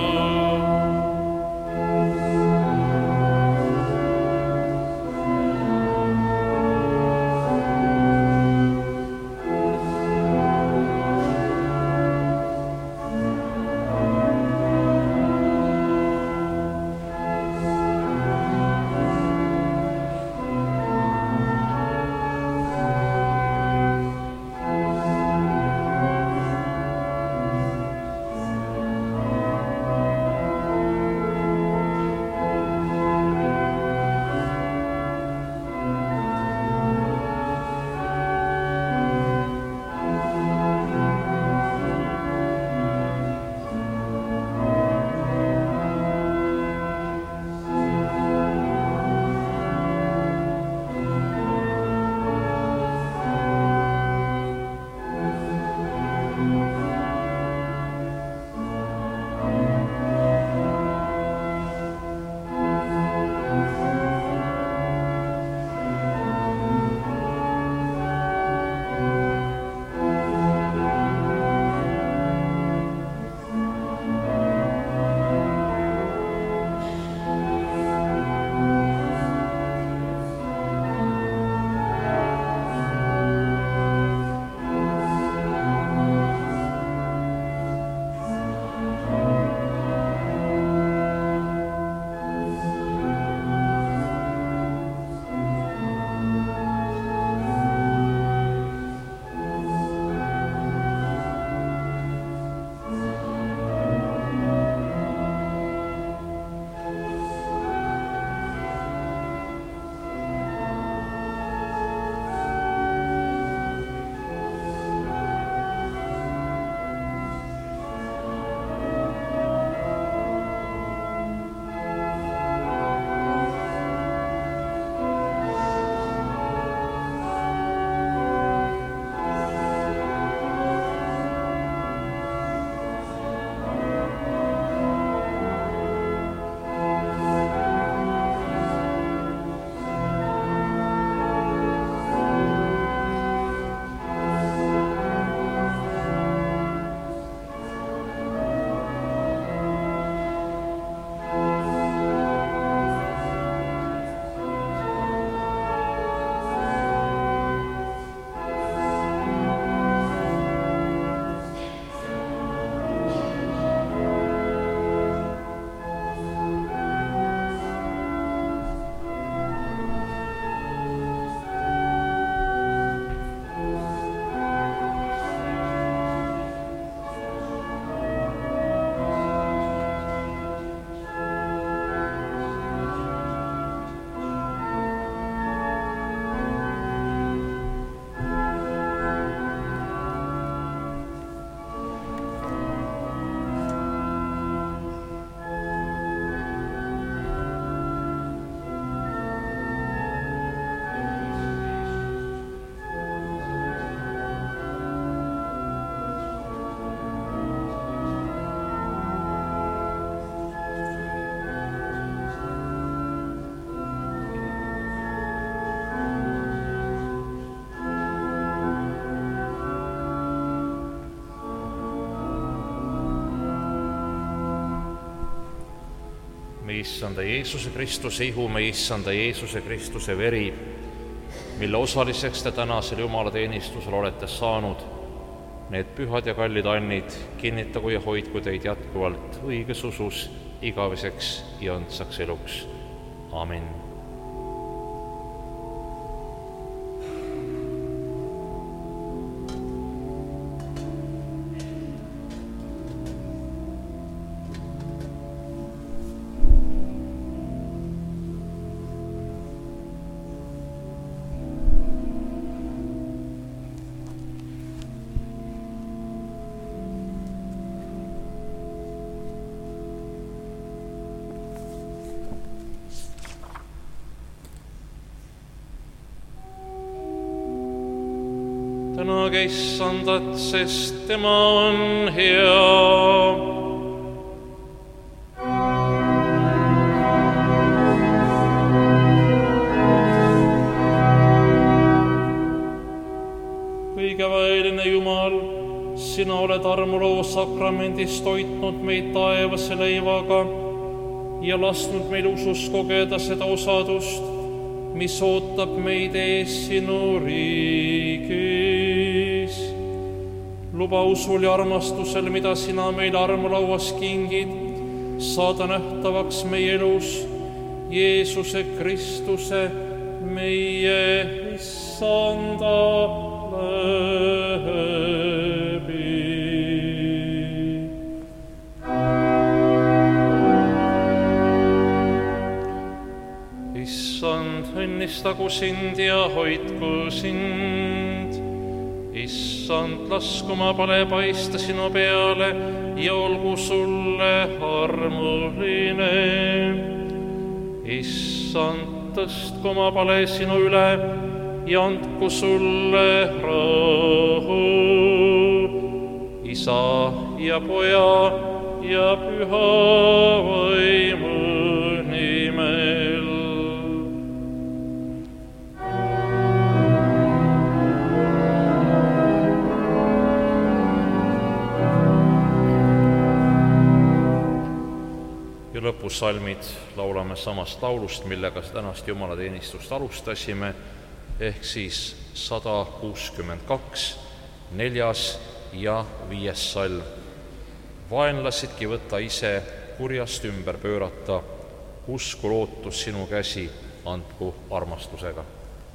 me issanda Jeesuse Kristuse ihu, me issanda Jeesuse Kristuse veri, mille osaliseks te tänasel jumalateenistusel olete saanud. Need pühad ja kallid annid kinnitagu ja hoidku teid jätkuvalt õiges usus igaveseks ja õndsaks eluks. Amin. Tänage Issandat, sest tema on hea. Kõigeväeline Jumal, sina oled armuloo sakramendis toitnud meid taevase leivaga ja lasknud meil usus kogeda seda osadust, mis ootab meid ees sinu riigis. Luba usul ja armastusel, mida sina meil armulauas kingid, saada nähtavaks meie elus Jeesuse Kristuse, meie Issanda läbi. Issand, õnnistagu sind ja hoidku sind. Issand, lasku oma pale paista sinu peale ja olgu sulle armuline. Issand, tõstku oma pale sinu üle ja andku sulle rahu. Isa ja Poja ja Püha Vaimu nimel. Lõpusalmid laulame samast laulust, millega tänast jumalateenistust alustasime, ehk siis 162, 4. ja 5. salm. Vaenlasidki võta ise, kurjast ümber pöörata, usku lootus sinu käsi, andku armastusega.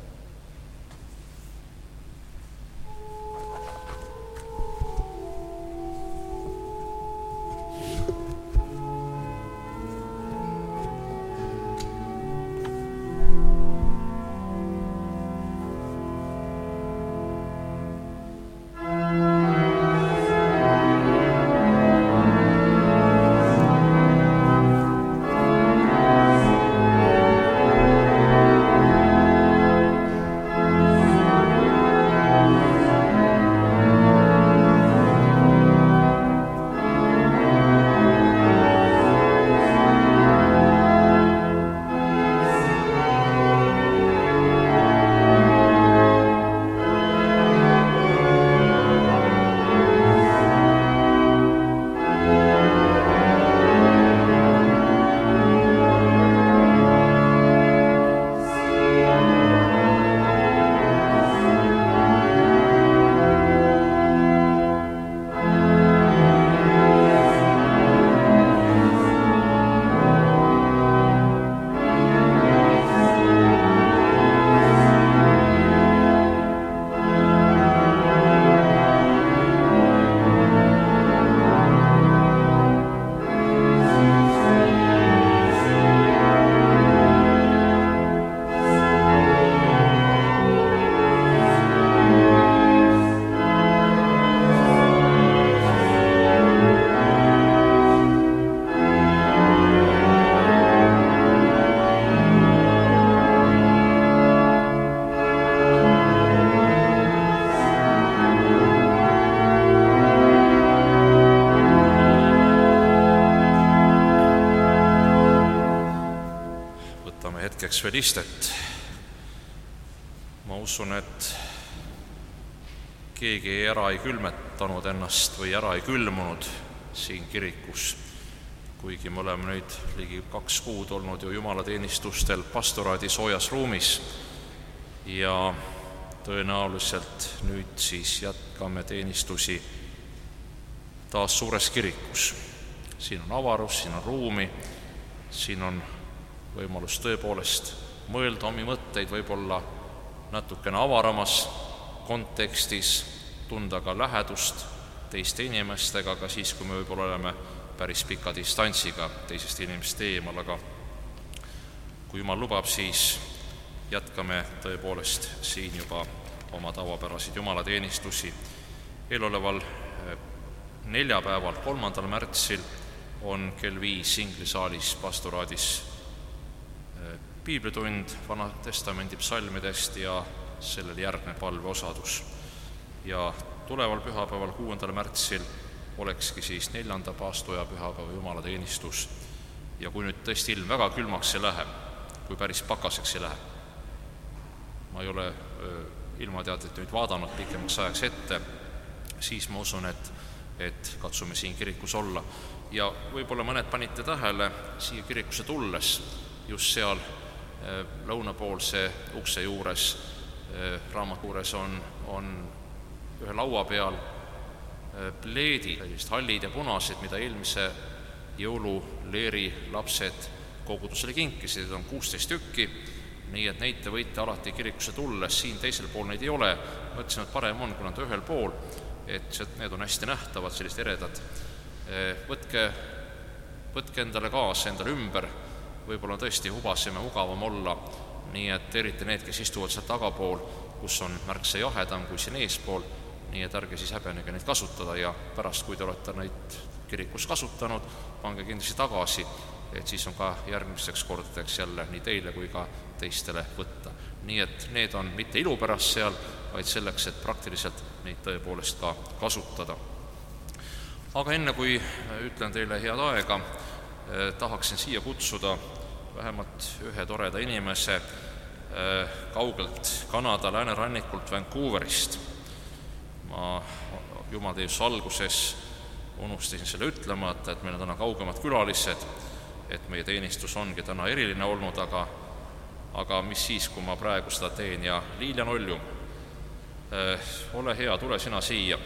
Veel istet. Ma usun, et keegi ära ei külmetanud ennast või ära ei külmunud siin kirikus, kuigi me oleme nüüd ligi 2 kuud olnud ju jumalateenistustel pastoraadi soojas ruumis ja tõenäoliselt nüüd siis jätkame teenistusi taas suures kirikus. siin on avarus, siin on ruumi, siin on võimalus tõepoolest mõelda omi mõtteid võib-olla natukene avaramas kontekstis, tunda ka lähedust teiste inimestega, ka siis, kui me võib-olla oleme päris pika distantsiga teisest inimest eemal, aga kui Jumal lubab, siis jätkame tõepoolest siin juba oma tavapäraseid jumalateenistusi. Eeloleval neljapäeval, 3. märtsil on kell 5 inglisaalis pastoraadis piiblitund Vana Testamendi psalmidest ja sellele järgneb palveosadus. Ja tuleval pühapäeval, 6. märtsil olekski siis 4. paastoja pühapäeva jumalateenistus. Ja kui nüüd tõesti ilm väga külmaks ei lähe, kui päris pakaseks ei lähe, ma ei ole ilmateadet nüüd vaadanud pikemaks ajaks ette, siis ma usun, et katsume siin kirikus olla. Ja võib-olla mõned panite tähele siia kirikusse tulles, just seal lõunapoolse ukse juures, raamatu juures on ühe laua peal pleedid, sellised hallid ja punased, mida eelmise jõululeeri lapsed kogudusele kinkisid, on 16 tükki, nii et neid te võite alati kirikusse tulles, siin teisel pool neid ei ole, mõtlesin, et parem on, kui nad ühel pool, et need on hästi nähtavad, sellised eredad. Võtke endale kaasa, endale ümber, võib-olla tõesti hubasem ja mugavam olla, nii et eriti need, kes istuvad seal tagapool, kus on märksa jahedam kui siin eespool, nii et ärge siis häbenege neid kasutada ja pärast, kui te olete neid kirikus kasutanud, pange kindlasti tagasi, et siis on ka järgmisteks kordadeks jälle nii teile kui ka teistele võtta. Nii et need on mitte ilu pärast seal, vaid selleks, et praktiliselt neid tõepoolest ka kasutada. Aga enne kui ütlen teile head aega, tahaksin siia kutsuda vähemalt ühe toreda inimese kaugelt Kanada läänerannikult Vancouverist. Ma jumalateenistuse alguses unustasin selle ütlemata, et meil on täna kaugemad külalised, et meie teenistus ongi täna eriline olnud, aga mis siis, kui ma praegu seda teen. Ja Liilian Oljum, ole hea, tule sina siia.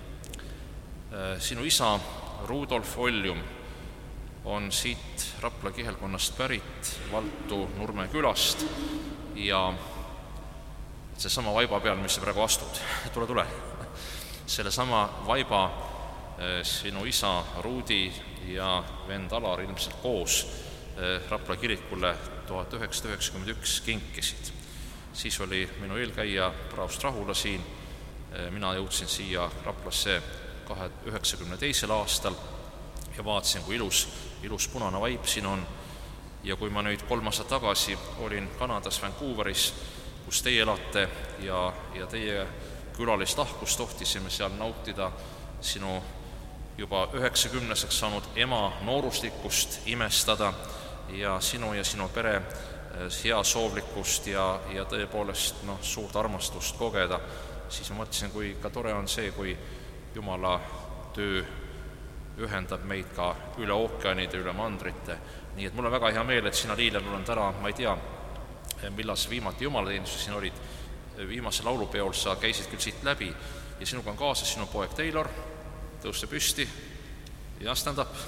Sinu isa Rudolf Oljum on siit Rapla kihelkonnast pärit, Valtu Nurme külast ja see sama vaiba peal, mis sa praegu astud, tule. Selle sama vaiba sinu isa Ruudi ja vend Alar ilmselt koos Rapla kirikule 1991 kinkisid. Siis oli minu eelkäija Praust Rahula siin, mina jõudsin siia Raplasse 92. aastal ja vaatasin, kui ilus punane vaip siin on. Ja kui ma nüüd 3 aastat tagasi olin Kanadas Vancouveris, kus teie elate ja teie külalist lahkust tohtisime seal nautida sinu juba 90-seks saanud ema nooruslikkust imestada ja sinu pere heasoovlikkust ja tõepoolest suurt armastust kogeda, siis ma mõtlesin, kui ka tore on see, kui Jumala töö ühendab meid ka üle ookeanide, üle mandrite. Nii et mul on väga hea meel, et sina, Liilian, on täna, ma ei tea, millal sa viimati jumalateenistus siin olid, viimase laulupeol sa käisid küll siit läbi ja sinuga on kaasas sinu poeg Taylor, tõuste püsti ja stand up.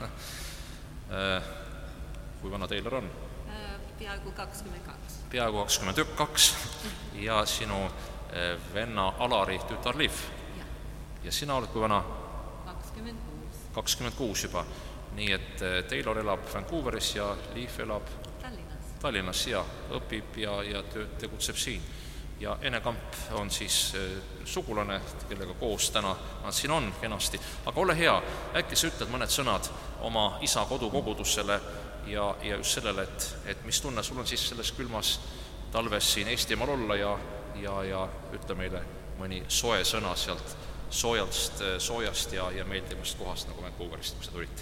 Kui vana Taylor on? Peaaegu 22. Peaaegu 22 ja sinu venna Alari tütar Liv. Ja sina oled kui vana? 26 juba. Nii et Taylor elab Vancouveris ja Liv elab Tallinnas ja õpib ja tegutseb siin. Ja Ene Kamp on siis sugulane, kellega koos täna nad siin on kenasti. Aga ole hea, äkki sa ütled mõned sõnad oma isa kodukogudusele ja just sellele, et mis tunne sul on siis selles külmas talves siin Eestimaal olla ja ütle meile mõni soe sõna sealt soojast ja meeldivast kohast nagu Vancouverist, kus sa tulid.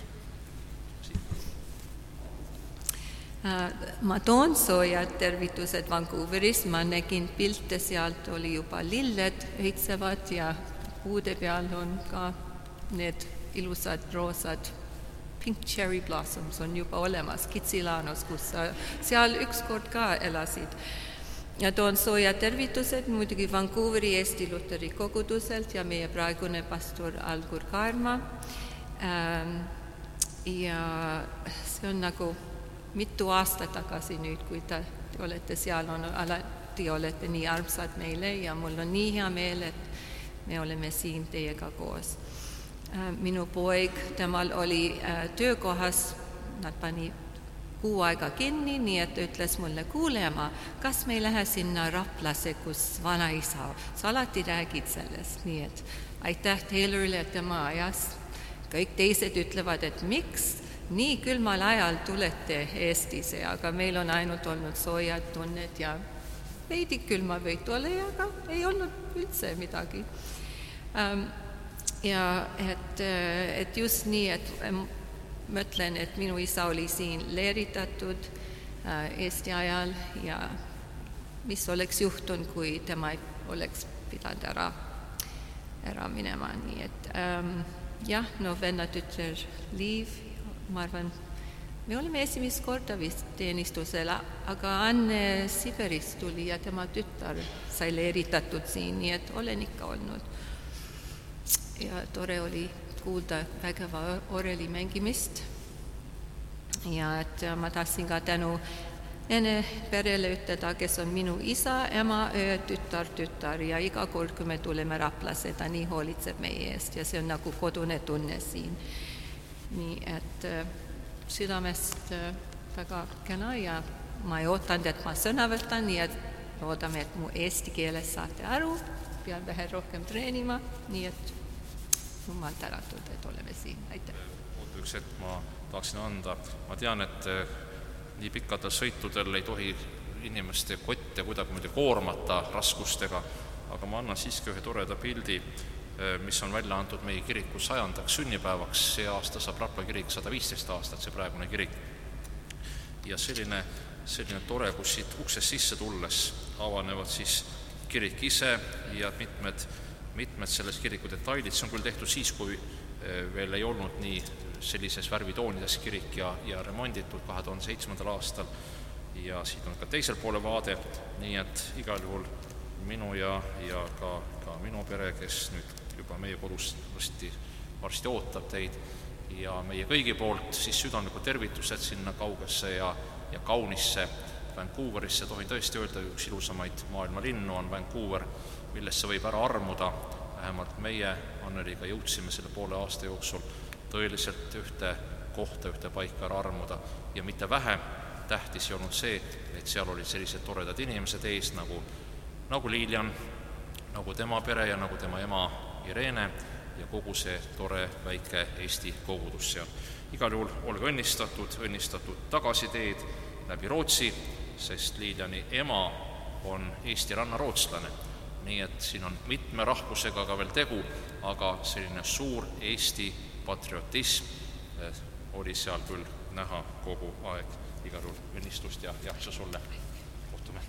Ma toon soojad tervitused Vancouverist, ma nägin pilte, sealt oli juba lilled õitsevad ja puude peal on ka need ilusad roosad pink cherry blossoms on juba olemas Kitsilanos, kus sa seal ükskord ka elasid. Ja toon soojad tervitused muidugi Vancouveri Eesti Luteri koguduselt ja meie praegune pastor Algur Kaarma. ja see on nagu mitu aastat tagasi nüüd, kui te olete seal, alati olete nii armsad meile ja mul on nii hea meel, et me oleme siin teiega koos. Minu poeg, temal oli töökohas, nad pani 6 aega kinni, nii et ütles mulle, kuule ema, kas me ei lähe sinna Raplasse, kus vanaisa, sa alati räägid sellest, nii et aitäh Taylorile, et tema ajas. Kõik teised ütlevad, et miks nii külmal ajal tulete Eestisse, aga meil on ainult olnud soojad tunned ja veidi külmavõitu oli, aga ei olnud üldse midagi. Ja et just nii, et mõtlen, et minu isa oli siin leeritatud Eesti ajal ja mis oleks juhtunud, kui tema ei oleks pidanud ära minema. Nii et jah, venna tütar Liiv, ma arvan, me oleme esimest korda vist teenistusel, aga Anne Siberist tuli ja tema tütar sai leeritatud siin, nii et olen ikka olnud. Ja tore oli kuulda vägeva oreli mängimist. Ja et ma tahtsin ka tänu enne perele ütleda, kes on minu isa, ema, tütar ja iga kord, kui me tuleme Raplasse, ta nii hoolitseb meie eest ja see on nagu kodune tunne siin. Nii et südamest väga kena ja ma ei ootanud, et ma sõna võtan, nii et loodame, et mu eesti keeles saate aru, pean vähe rohkem treenima, nii et Jumal tänatud, et oleme siin. Aitäh. Üks hetk ma tahaksin anda. Ma tean, et nii pikkadel sõitudel ei tohi inimeste kotte kuidagi koormata raskustega, aga ma annan siiski ühe toreda pildi, mis on välja antud meie kiriku 100. sünnipäevaks. See aasta saab Rapla kirik 115 aastat, see praegune kirik. Ja selline tore, kus siit uksest sisse tulles avanevad siis kirik ise ja mitmed selles kiriku detailid. See on küll tehtud siis, kui veel ei olnud nii sellises värvitoonides kirik ja remonditud 2007. aastal. Ja siit on ka teisel poole vaade, nii et igal juhul minu ja ka minu pere, kes nüüd juba meie kodus varsti ootab teid ja meie kõigi poolt siis südamlikud tervitused sinna kaugesse ja kaunisse Vancouverisse. Tohin tõesti öelda, üks ilusamaid maailma linnu on Vancouver, millesse võib ära armuda. Vähemalt meie Anneliga jõudsime selle poole aasta jooksul tõeliselt ühte kohta, ühte paika ära armuda ja mitte vähe tähtis ei olnud see, et seal olid sellised toredad inimesed ees nagu Lilian, nagu tema pere ja nagu tema ema Irene ja kogu see tore väike Eesti kogudus seal. Igal juhul olge õnnistatud tagasiteed läbi Rootsi, sest Liliani ema on Eesti rannarootslane. Nii et siin on mitme rahvusega ka veel tegu, aga selline suur Eesti patriotism oli seal küll näha kogu aeg. Igal juhul õnnistust ja jaksu sulle. Kohtume.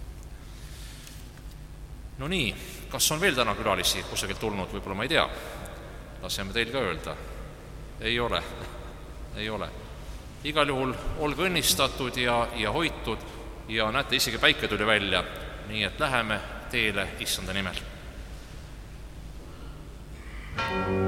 No nii, kas on veel täna külalisi kusagilt tulnud, võib-olla ma ei tea. Laseme teil ka öelda. Ei ole. Igal juhul olge õnnistatud ja hoitud ja näete, isegi päike tuli välja, nii et läheme teele Issanda nimel.